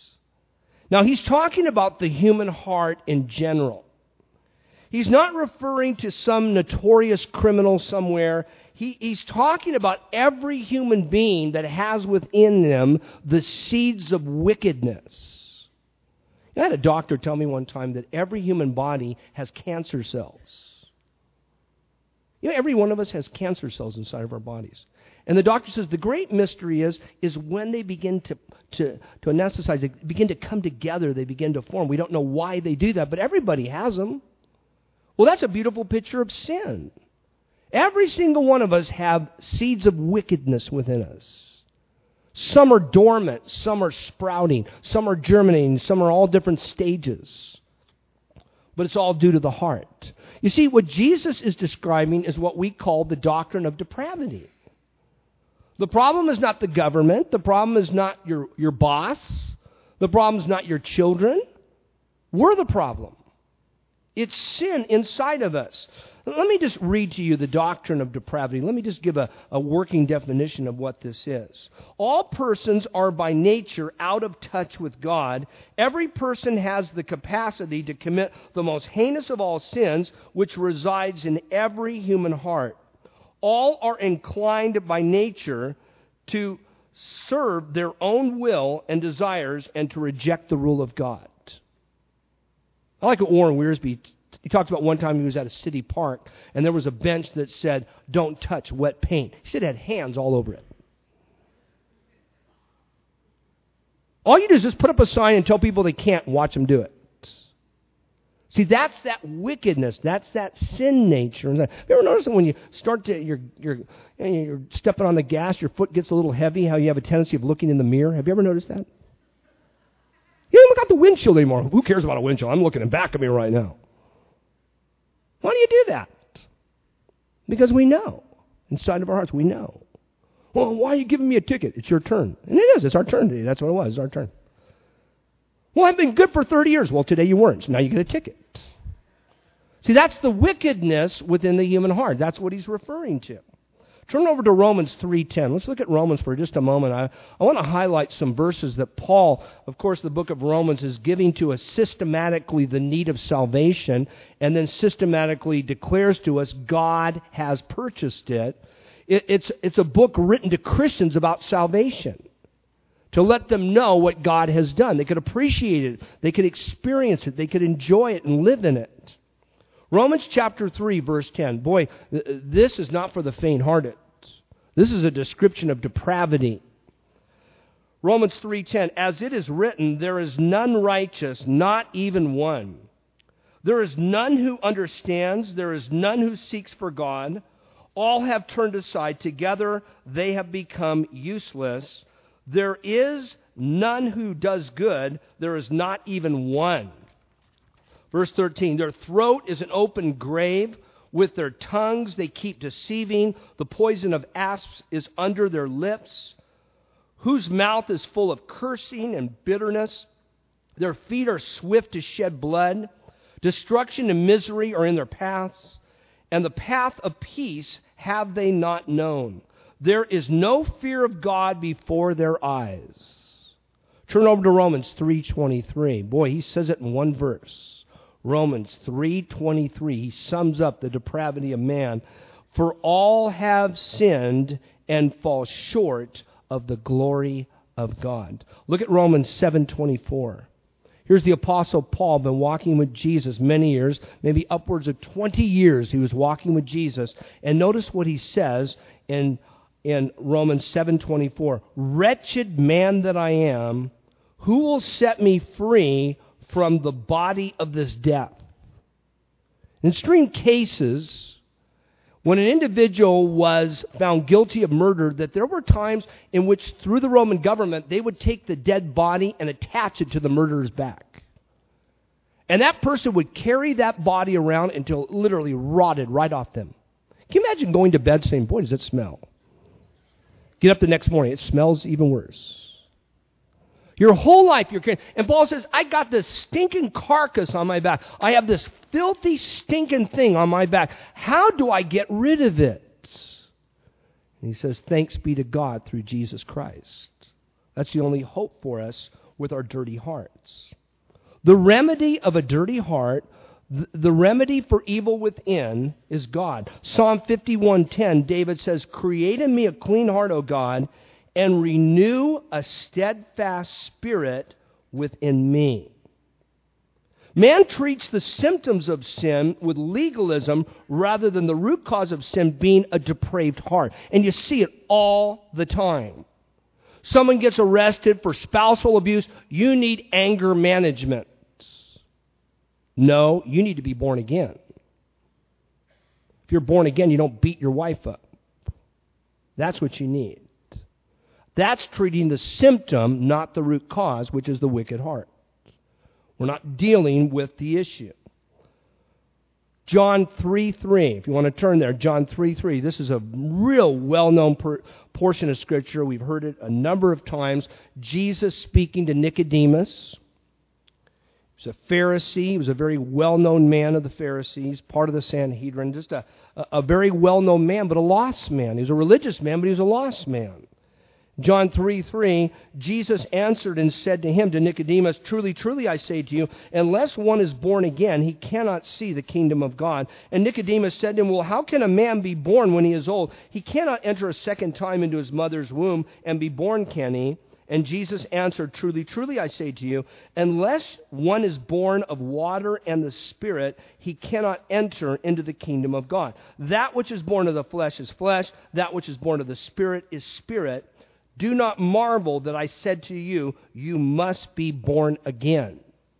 Now, he's talking about the human heart in general. He's not referring to some notorious criminal somewhere. He, he's talking about every human being that has within them the seeds of wickedness. I had a doctor tell me one time that every human body has cancer cells. You know, every one of us has cancer cells inside of our bodies. And the doctor says the great mystery is, is when they begin to, to, to anesthetize, they begin to come together, they begin to form. We don't know why they do that, but everybody has them. Well, that's a beautiful picture of sin. Every single one of us have seeds of wickedness within us. Some are dormant, some are sprouting, some are germinating, some are all different stages. But it's all due to the heart. You see, what Jesus is describing is what we call the doctrine of depravity. The problem is not the government. The problem is not your, your boss. The problem is not your children. We're the problem. It's sin inside of us. Let me just read to you the doctrine of depravity. Let me just give a, a working definition of what this is. All persons are by nature out of touch with God. Every person has the capacity to commit the most heinous of all sins, which resides in every human heart. All are inclined by nature to serve their own will and desires and to reject the rule of God. I like what Warren Wiersbe, he talks about one time he was at a city park and there was a bench that said, "Don't touch wet paint." He said it had hands all over it. All you do is just put up a sign and tell people they can't, watch them do it. See, that's that wickedness. That's that sin nature. Have you ever noticed that when you start to, you're, you're, you're stepping on the gas, your foot gets a little heavy, how you have a tendency of looking in the mirror? Have you ever noticed that? You don't look out the windshield anymore. Who cares about a windshield? I'm looking in back of me right now. Why do you do that? Because we know. Inside of our hearts, we know. Well, why are you giving me a ticket? It's your turn. And it is. It's our turn today. That's what it was. It's our turn. Well, I've been good for thirty years. Well, today you weren't. So now you get a ticket. See, that's the wickedness within the human heart. That's what he's referring to. Turn over to Romans three ten. Let's look at Romans for just a moment. I, I want to highlight some verses that Paul, of course, the book of Romans is giving to us systematically the need of salvation, and then systematically declares to us God has purchased it. it it's, it's a book written to Christians about salvation, to let them know what God has done. They could appreciate it. They could experience it. They could enjoy it and live in it. Romans chapter three, verse ten. Boy, this is not for the faint-hearted. This is a description of depravity. Romans three ten. As it is written, there is none righteous, not even one. There is none who understands. There is none who seeks for God. All have turned aside. Together they have become useless. There is none who does good. There is not even one. Verse thirteen, their throat is an open grave. With their tongues they keep deceiving. The poison of asps is under their lips. Whose mouth is full of cursing and bitterness. Their feet are swift to shed blood. Destruction and misery are in their paths. And the path of peace have they not known. There is no fear of God before their eyes. Turn over to Romans three twenty-three. Boy, he says it in one verse. Romans three twenty-three. He sums up the depravity of man. For all have sinned and fall short of the glory of God. Look at Romans seven twenty-four. Here's the Apostle Paul, been walking with Jesus many years, maybe upwards of twenty years he was walking with Jesus. And notice what he says in, in Romans seven twenty-four. Wretched man that I am, who will set me free from the body of this death? In extreme cases, when an individual was found guilty of murder, that there were times in which, through the Roman government, they would take the dead body and attach it to the murderer's back. And that person would carry that body around until it literally rotted right off them. Can you imagine going to bed saying, boy, does it smell? Get up the next morning, it smells even worse. Your whole life you're carrying. And Paul says, I got this stinking carcass on my back. I have this filthy, stinking thing on my back. How do I get rid of it? And he says, thanks be to God through Jesus Christ. That's the only hope for us with our dirty hearts. The remedy of a dirty heart, the remedy for evil within is God. Psalm fifty-one ten, David says, create in me a clean heart, O God, and renew a steadfast spirit within me. Man treats the symptoms of sin with legalism rather than the root cause of sin being a depraved heart. And you see it all the time. Someone gets arrested for spousal abuse. You need anger management. No, you need to be born again. If you're born again, you don't beat your wife up. That's what you need. That's treating the symptom, not the root cause, which is the wicked heart. We're not dealing with the issue. John three three, if you want to turn there, John three three. This is a real well-known per- portion of Scripture. We've heard it a number of times. Jesus speaking to Nicodemus. He was a Pharisee. He was a very well-known man of the Pharisees, part of the Sanhedrin. Just a, a, a very well-known man, but a lost man. He was a religious man, but he was a lost man. John three three, Jesus answered and said to him, to Nicodemus, truly, truly, I say to you, unless one is born again, he cannot see the kingdom of God. And Nicodemus said to him, well, how can a man be born when he is old? He cannot enter a second time into his mother's womb and be born, can he? And Jesus answered, truly, truly, I say to you, unless one is born of water and the Spirit, he cannot enter into the kingdom of God. That which is born of the flesh is flesh. That which is born of the Spirit is spirit. Do not marvel that I said to you, you must be born again.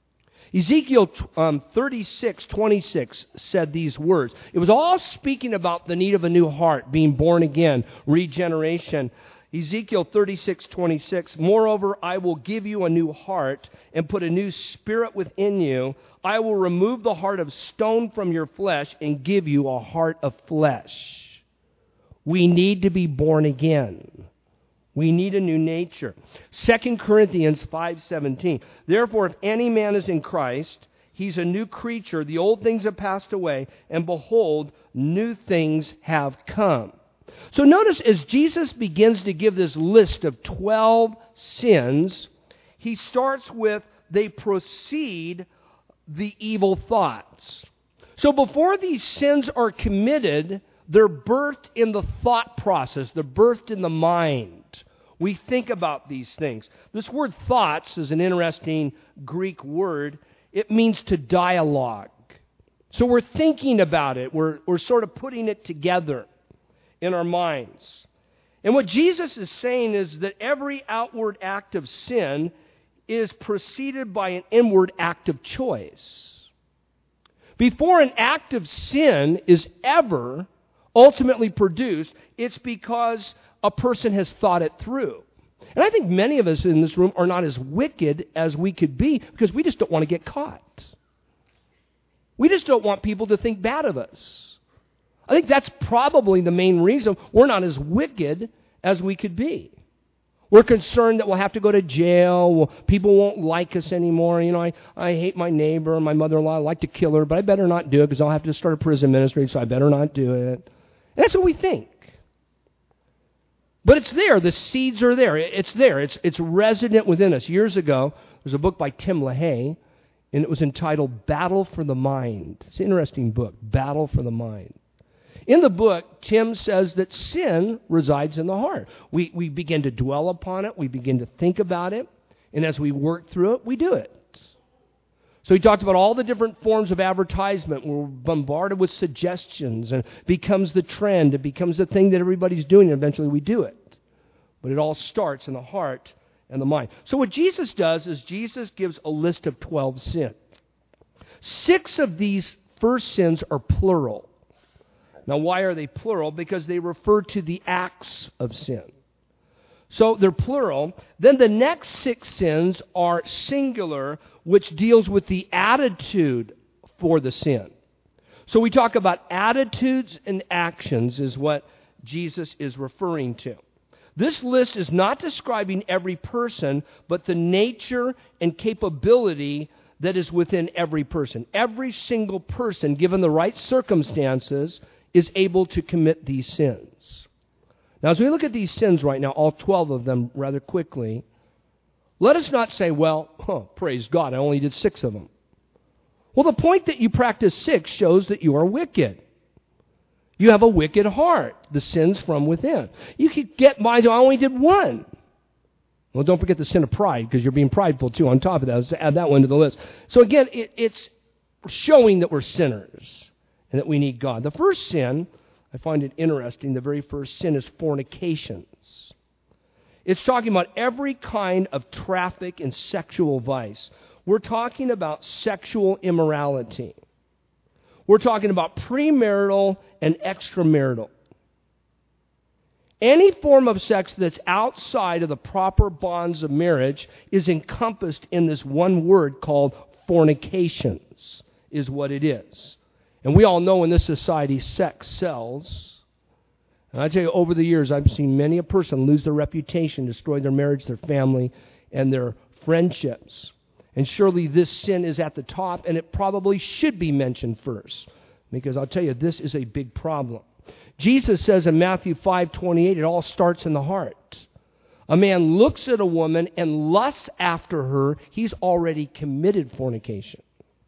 Ezekiel um, thirty-six twenty-six said these words. It was all speaking about the need of a new heart, being born again, regeneration. Ezekiel thirty-six twenty-six, moreover, I will give you a new heart and put a new spirit within you. I will remove the heart of stone from your flesh and give you a heart of flesh. We need to be born again. We need a new nature. Second Corinthians five seventeen. Therefore, if any man is in Christ, he's a new creature. The old things have passed away, and behold, new things have come. So notice as Jesus begins to give this list of twelve sins, he starts with, they precede the evil thoughts. So before these sins are committed, they're birthed in the thought process. They're birthed in the mind. We think about these things. This word thoughts is an interesting Greek word. It means to dialogue. So we're thinking about it. We're, we're sort of putting it together in our minds. And what Jesus is saying is that every outward act of sin is preceded by an inward act of choice. Before an act of sin is ever ultimately produced, it's because a person has thought it through. And I think many of us in this room are not as wicked as we could be because we just don't want to get caught. We just don't want people to think bad of us. I think that's probably the main reason we're not as wicked as we could be. We're concerned that we'll have to go to jail. Well, people won't like us anymore. You know, I, I hate my neighbor, my mother-in-law. I'd like to kill her, but I better not do it because I'll have to start a prison ministry, so I better not do it. And that's what we think. But it's there. The seeds are there. It's there. It's, it's resident within us. Years ago, there's a book by Tim LaHaye, and it was entitled Battle for the Mind. It's an interesting book, Battle for the Mind. In the book, Tim says that sin resides in the heart. We, we begin to dwell upon it. We begin to think about it. And as we work through it, we do it. So he talks about all the different forms of advertisement. We're bombarded with suggestions, and it becomes the trend. It becomes the thing that everybody's doing, and eventually we do it. But it all starts in the heart and the mind. So what Jesus does is Jesus gives a list of twelve sins. Six of these first sins are plural. Now, why are they plural? Because they refer to the acts of sin. So they're plural. Then the next six sins are singular, which deals with the attitude for the sin. So we talk about attitudes and actions is what Jesus is referring to. This list is not describing every person, but the nature and capability that is within every person. Every single person, given the right circumstances, is able to commit these sins. Now, as we look at these sins right now, all twelve of them rather quickly, let us not say, well, huh, praise God, I only did six of them. Well, the point that you practice six shows that you are wicked. You have a wicked heart, the sins from within. You could get by, I only did one. Well, don't forget the sin of pride, because you're being prideful too on top of that. Let's add that one to the list. So again, it, it's showing that we're sinners and that we need God. The first sin, I find it interesting, the very first sin is fornications. It's talking about every kind of traffic and sexual vice. We're talking about sexual immorality. We're talking about premarital and extramarital. Any form of sex that's outside of the proper bonds of marriage is encompassed in this one word called fornications, is what it is. And we all know in this society, sex sells. And I tell you, over the years, I've seen many a person lose their reputation, destroy their marriage, their family, and their friendships. And surely this sin is at the top, and it probably should be mentioned first. Because I'll tell you, this is a big problem. Jesus says in Matthew five twenty-eight, it all starts in the heart. A man looks at a woman and lusts after her, he's already committed fornication.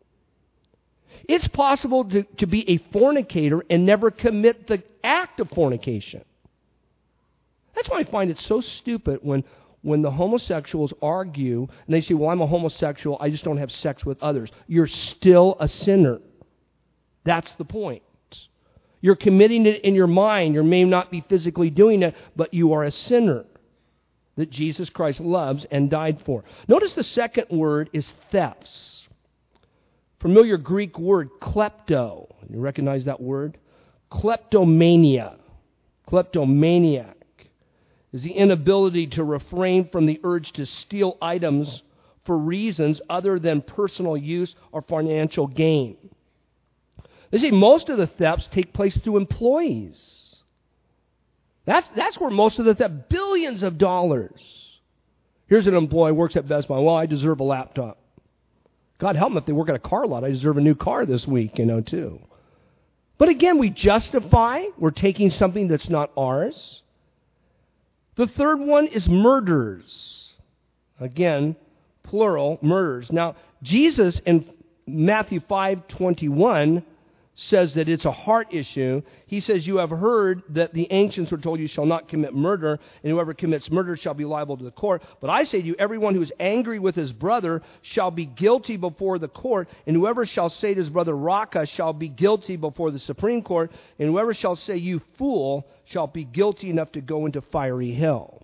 It's possible to, to be a fornicator and never commit the act of fornication. That's why I find it so stupid when, when the homosexuals argue and they say, well, I'm a homosexual, I just don't have sex with others. You're still a sinner. That's the point. You're committing it in your mind. You may not be physically doing it, but you are a sinner that Jesus Christ loves and died for. Notice the second word is thefts. Familiar Greek word, klepto. You recognize that word? Kleptomania. Kleptomaniac is the inability to refrain from the urge to steal items for reasons other than personal use or financial gain. They say most of the thefts take place through employees. That's, that's where most of the theft, billions of dollars. Here's an employee, works at Best Buy. Well, I deserve a laptop. God help them if they work at a car lot. I deserve a new car this week, you know, too. But again, we justify. We're taking something that's not ours. The third one is murders. Again, plural, murders. Now, Jesus in Matthew five twenty-one says that it's a heart issue. He says, you have heard that the ancients were told you shall not commit murder, and whoever commits murder shall be liable to the court. But I say to you, everyone who is angry with his brother shall be guilty before the court, and whoever shall say to his brother, Raka, shall be guilty before the Supreme Court, and whoever shall say, you fool, shall be guilty enough to go into fiery hell.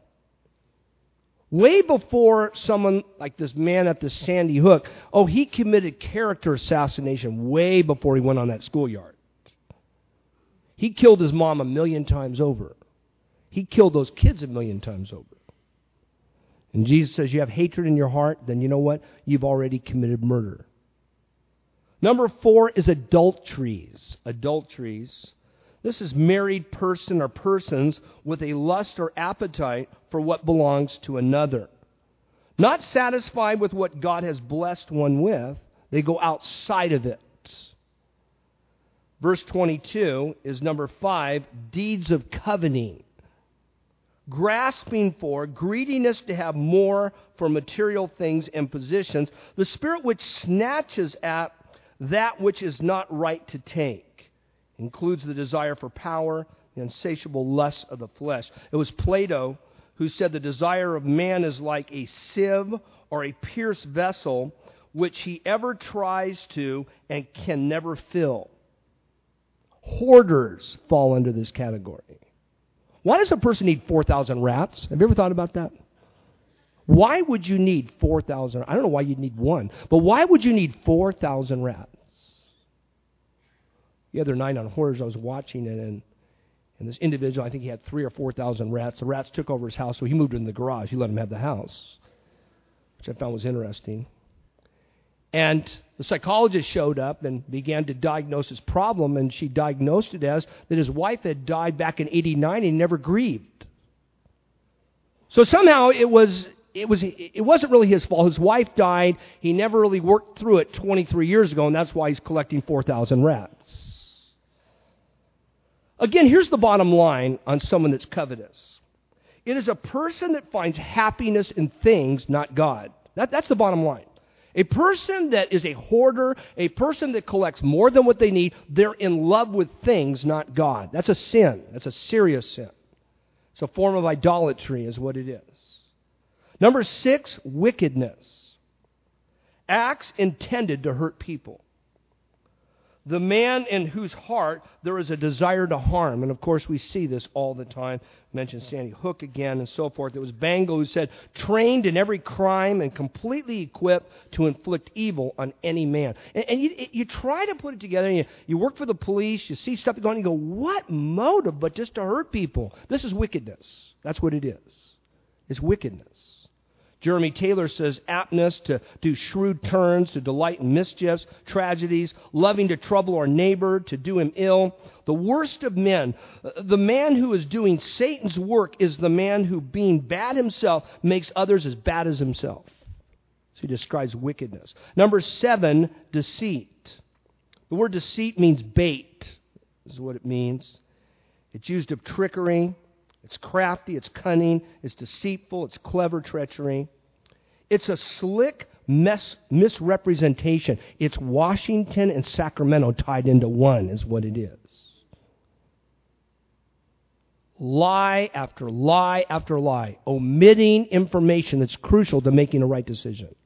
Way before someone like this man at the Sandy Hook, oh, he committed character assassination way before he went on that schoolyard. He killed his mom a million times over. He killed those kids a million times over. And Jesus says, you have hatred in your heart, then you know what? You've already committed murder. Number four is adulteries. Adulteries. This is married person or persons with a lust or appetite for what belongs to another. Not satisfied with what God has blessed one with, they go outside of it. Verse twenty-two is number five, deeds of coveting. grasping for, greediness to have more for material things and positions, the spirit which snatches at that which is not right to take, includes the desire for power, the insatiable lust of the flesh. It was Plato who said the desire of man is like a sieve or a pierced vessel which he ever tries to and can never fill. Hoarders fall under this category. Why does a person need four thousand rats? Have you ever thought about that? Why would you need four thousand? I don't know why you'd need one, but why would you need four thousand rats? The other night on Hoarders, I was watching it, and, and this individual, I think he had three or four thousand rats. The rats took over his house, so he moved in the garage. He let them have the house, which I found was interesting. And the psychologist showed up and began to diagnose his problem, and she diagnosed it as that his wife had died back in eighty-nine and he never grieved. So somehow it was it was it wasn't really his fault. His wife died. He never really worked through it twenty-three years ago, and that's why he's collecting four thousand rats. Again, here's the bottom line on someone that's covetous. It is a person that finds happiness in things, not God. That, that's the bottom line. A person that is a hoarder, a person that collects more than what they need, they're in love with things, not God. That's a sin. That's a serious sin. It's a form of idolatry is what it is. Number six, wickedness. Acts intended to hurt people. The man in whose heart there is a desire to harm. And of course we see this all the time. I mentioned Sandy Hook again and so forth. It was Bango who said, trained in every crime and completely equipped to inflict evil on any man. And, and you, you try to put it together, and you, you work for the police, you see stuff going, and you go, what motive but just to hurt people? This is wickedness. That's what it is. It's wickedness. Jeremy Taylor says aptness to do shrewd turns, to delight in mischiefs, tragedies, loving to trouble our neighbor, to do him ill. The worst of men, the man who is doing Satan's work is the man who, being bad himself, makes others as bad as himself. So he describes wickedness. Number seven, deceit. The word deceit means bait, is what it means. It's used of trickery. It's crafty, it's cunning, it's deceitful, it's clever treachery. It's a slick mess, misrepresentation. It's Washington and Sacramento tied into one is what it is. Lie after lie after lie, omitting information that's crucial to making a right decision.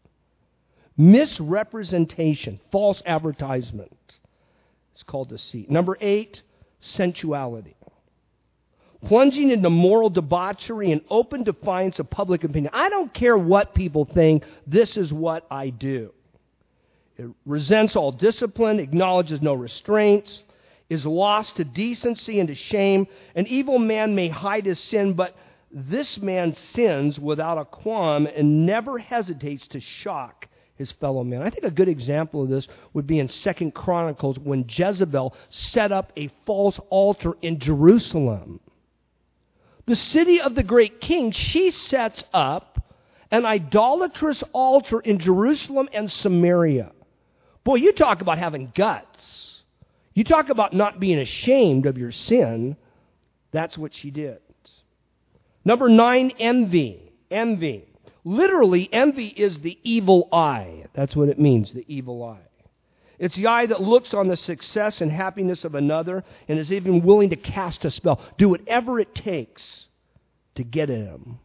Misrepresentation, false advertisement. It's called deceit. Number eight, sensuality. Plunging into moral debauchery and open defiance of public opinion. I don't care what people think, this is what I do. It resents all discipline, acknowledges no restraints, is lost to decency and to shame. An evil man may hide his sin, but this man sins without a qualm and never hesitates to shock his fellow man. I think a good example of this would be in Second Chronicles when Jezebel set up a false altar in Jerusalem. The city of the great king, she sets up an idolatrous altar in Jerusalem and Samaria. Boy, you talk about having guts. You talk about not being ashamed of your sin. That's what she did. Number nine, envy. Envy. Literally, envy is the evil eye. That's what it means, the evil eye. It's the eye that looks on the success and happiness of another and is even willing to cast a spell. Do whatever it takes to get at him.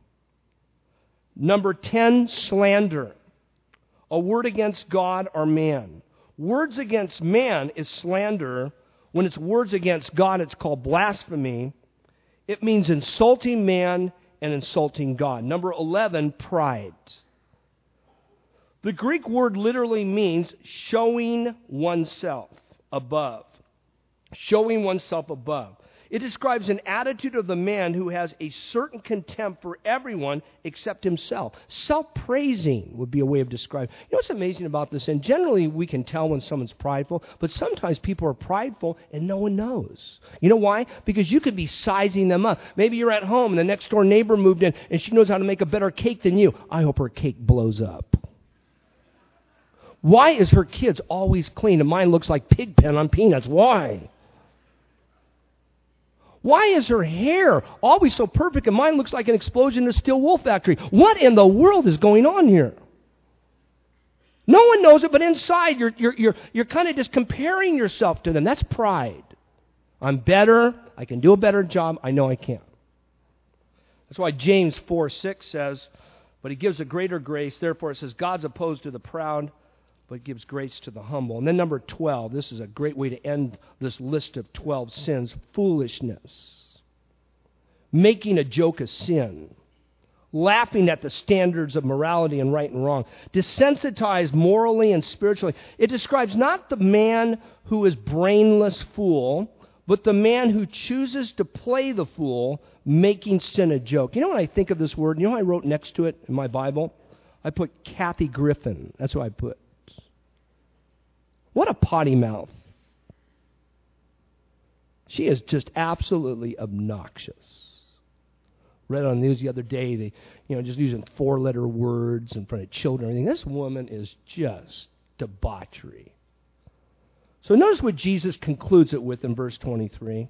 Number ten, slander. A word against God or man. Words against man is slander. When it's words against God, it's called blasphemy. It means insulting man and insulting God. Number eleven, pride. The Greek word literally means showing oneself above. Showing oneself above. It describes an attitude of the man who has a certain contempt for everyone except himself. Self-praising would be a way of describing. You know what's amazing about this? And generally we can tell when someone's prideful, but sometimes people are prideful and no one knows. You know why? Because you could be sizing them up. Maybe you're at home and the next door neighbor moved in and she knows how to make a better cake than you. I hope her cake blows up. Why is her kids always clean and mine looks like pig pen on peanuts? Why? Why is her hair always so perfect and mine looks like an explosion in a steel wool factory? What in the world is going on here? No one knows it, but inside you're, you're, you're, you're kind of just comparing yourself to them. That's pride. I'm better. I can do a better job. I know I can. That's why James four six says, but he gives a greater grace. Therefore, it says, God's opposed to the proud, but gives grace to the humble. And then number twelve, this is a great way to end this list of twelve sins, foolishness. Making a joke of sin. Laughing at the standards of morality and right and wrong. Desensitized morally and spiritually. It describes not the man who is brainless fool, but the man who chooses to play the fool, making sin a joke. You know when I think of this word, you know what I wrote next to it in my Bible? I put Kathy Griffin. That's what I put. What a potty mouth. She is just absolutely obnoxious. Read on the news the other day, they, you know, just using four-letter words in front of children and everything. This woman is just debauchery. So notice what Jesus concludes it with in verse twenty-three.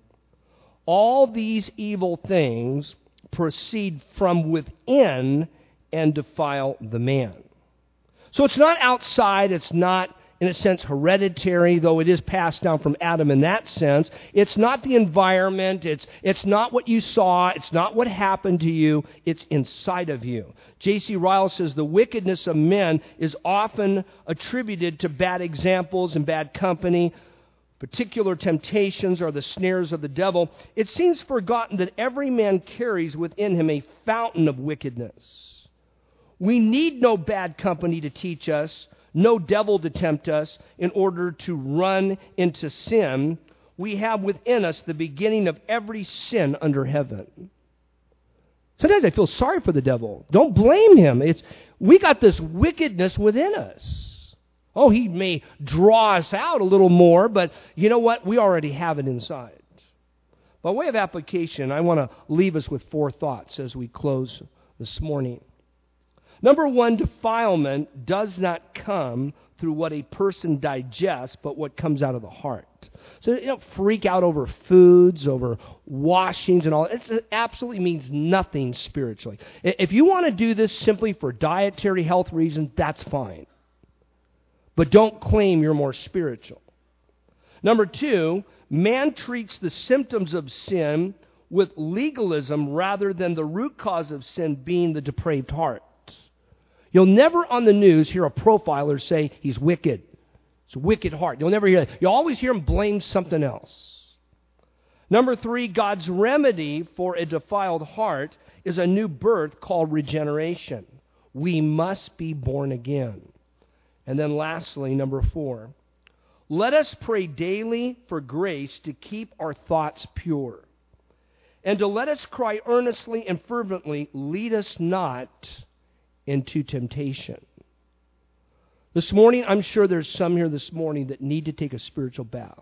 All these evil things proceed from within and defile the man. So it's not outside, it's not, in a sense, hereditary, though it is passed down from Adam in that sense. It's not the environment. It's, it's not what you saw. It's not what happened to you. It's inside of you. J C Ryle says the wickedness of men is often attributed to bad examples and bad company. Particular temptations are the snares of the devil. It seems forgotten that every man carries within him a fountain of wickedness. We need no bad company to teach us, no devil to tempt us in order to run into sin. We have within us the beginning of every sin under heaven. Sometimes I feel sorry for the devil. Don't blame him. It's, we got this wickedness within us. Oh, he may draw us out a little more, but you know what? We already have it inside. By way of application, I want to leave us with four thoughts as we close this morning. Number one, defilement does not come through what a person digests, but what comes out of the heart. So you don't freak out over foods, over washings and all. It absolutely means nothing spiritually. If you want to do this simply for dietary health reasons, that's fine. But don't claim you're more spiritual. Number two, man treats the symptoms of sin with legalism rather than the root cause of sin being the depraved heart. You'll never on the news hear a profiler say he's wicked. It's a wicked heart. You'll never hear that. You'll always hear him blame something else. Number three, God's remedy for a defiled heart is a new birth called regeneration. We must be born again. And then lastly, number four, let us pray daily for grace to keep our thoughts pure. And to let us cry earnestly and fervently, lead us not into temptation. This morning, I'm sure there's some here this morning that need to take a spiritual bath.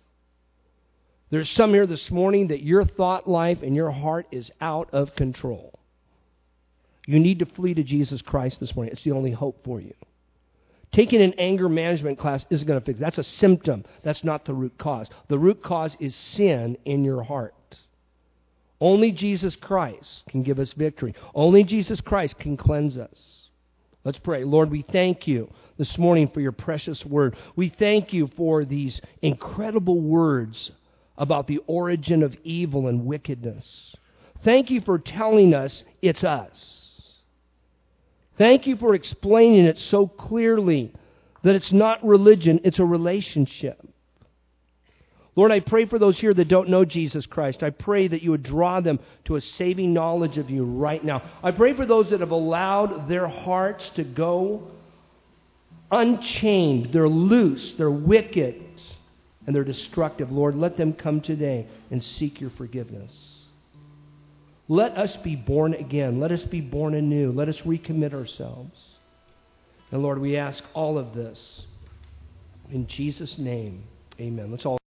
There's some here this morning that your thought life and your heart is out of control. You need to flee to Jesus Christ this morning. It's the only hope for you. Taking an anger management class isn't going to fix it. That's a symptom. That's not the root cause. The root cause is sin in your heart. Only Jesus Christ can give us victory. Only Jesus Christ can cleanse us. Let's pray. Lord, we thank you this morning for your precious word. We thank you for these incredible words about the origin of evil and wickedness. Thank you for telling us it's us. Thank you for explaining it so clearly that it's not religion, it's a relationship. Lord, I pray for those here that don't know Jesus Christ. I pray that you would draw them to a saving knowledge of you right now. I pray for those that have allowed their hearts to go unchained. They're loose, they're wicked, and they're destructive. Lord, let them come today and seek your forgiveness. Let us be born again. Let us be born anew. Let us recommit ourselves. And Lord, we ask all of this in Jesus' name. Amen. Let's all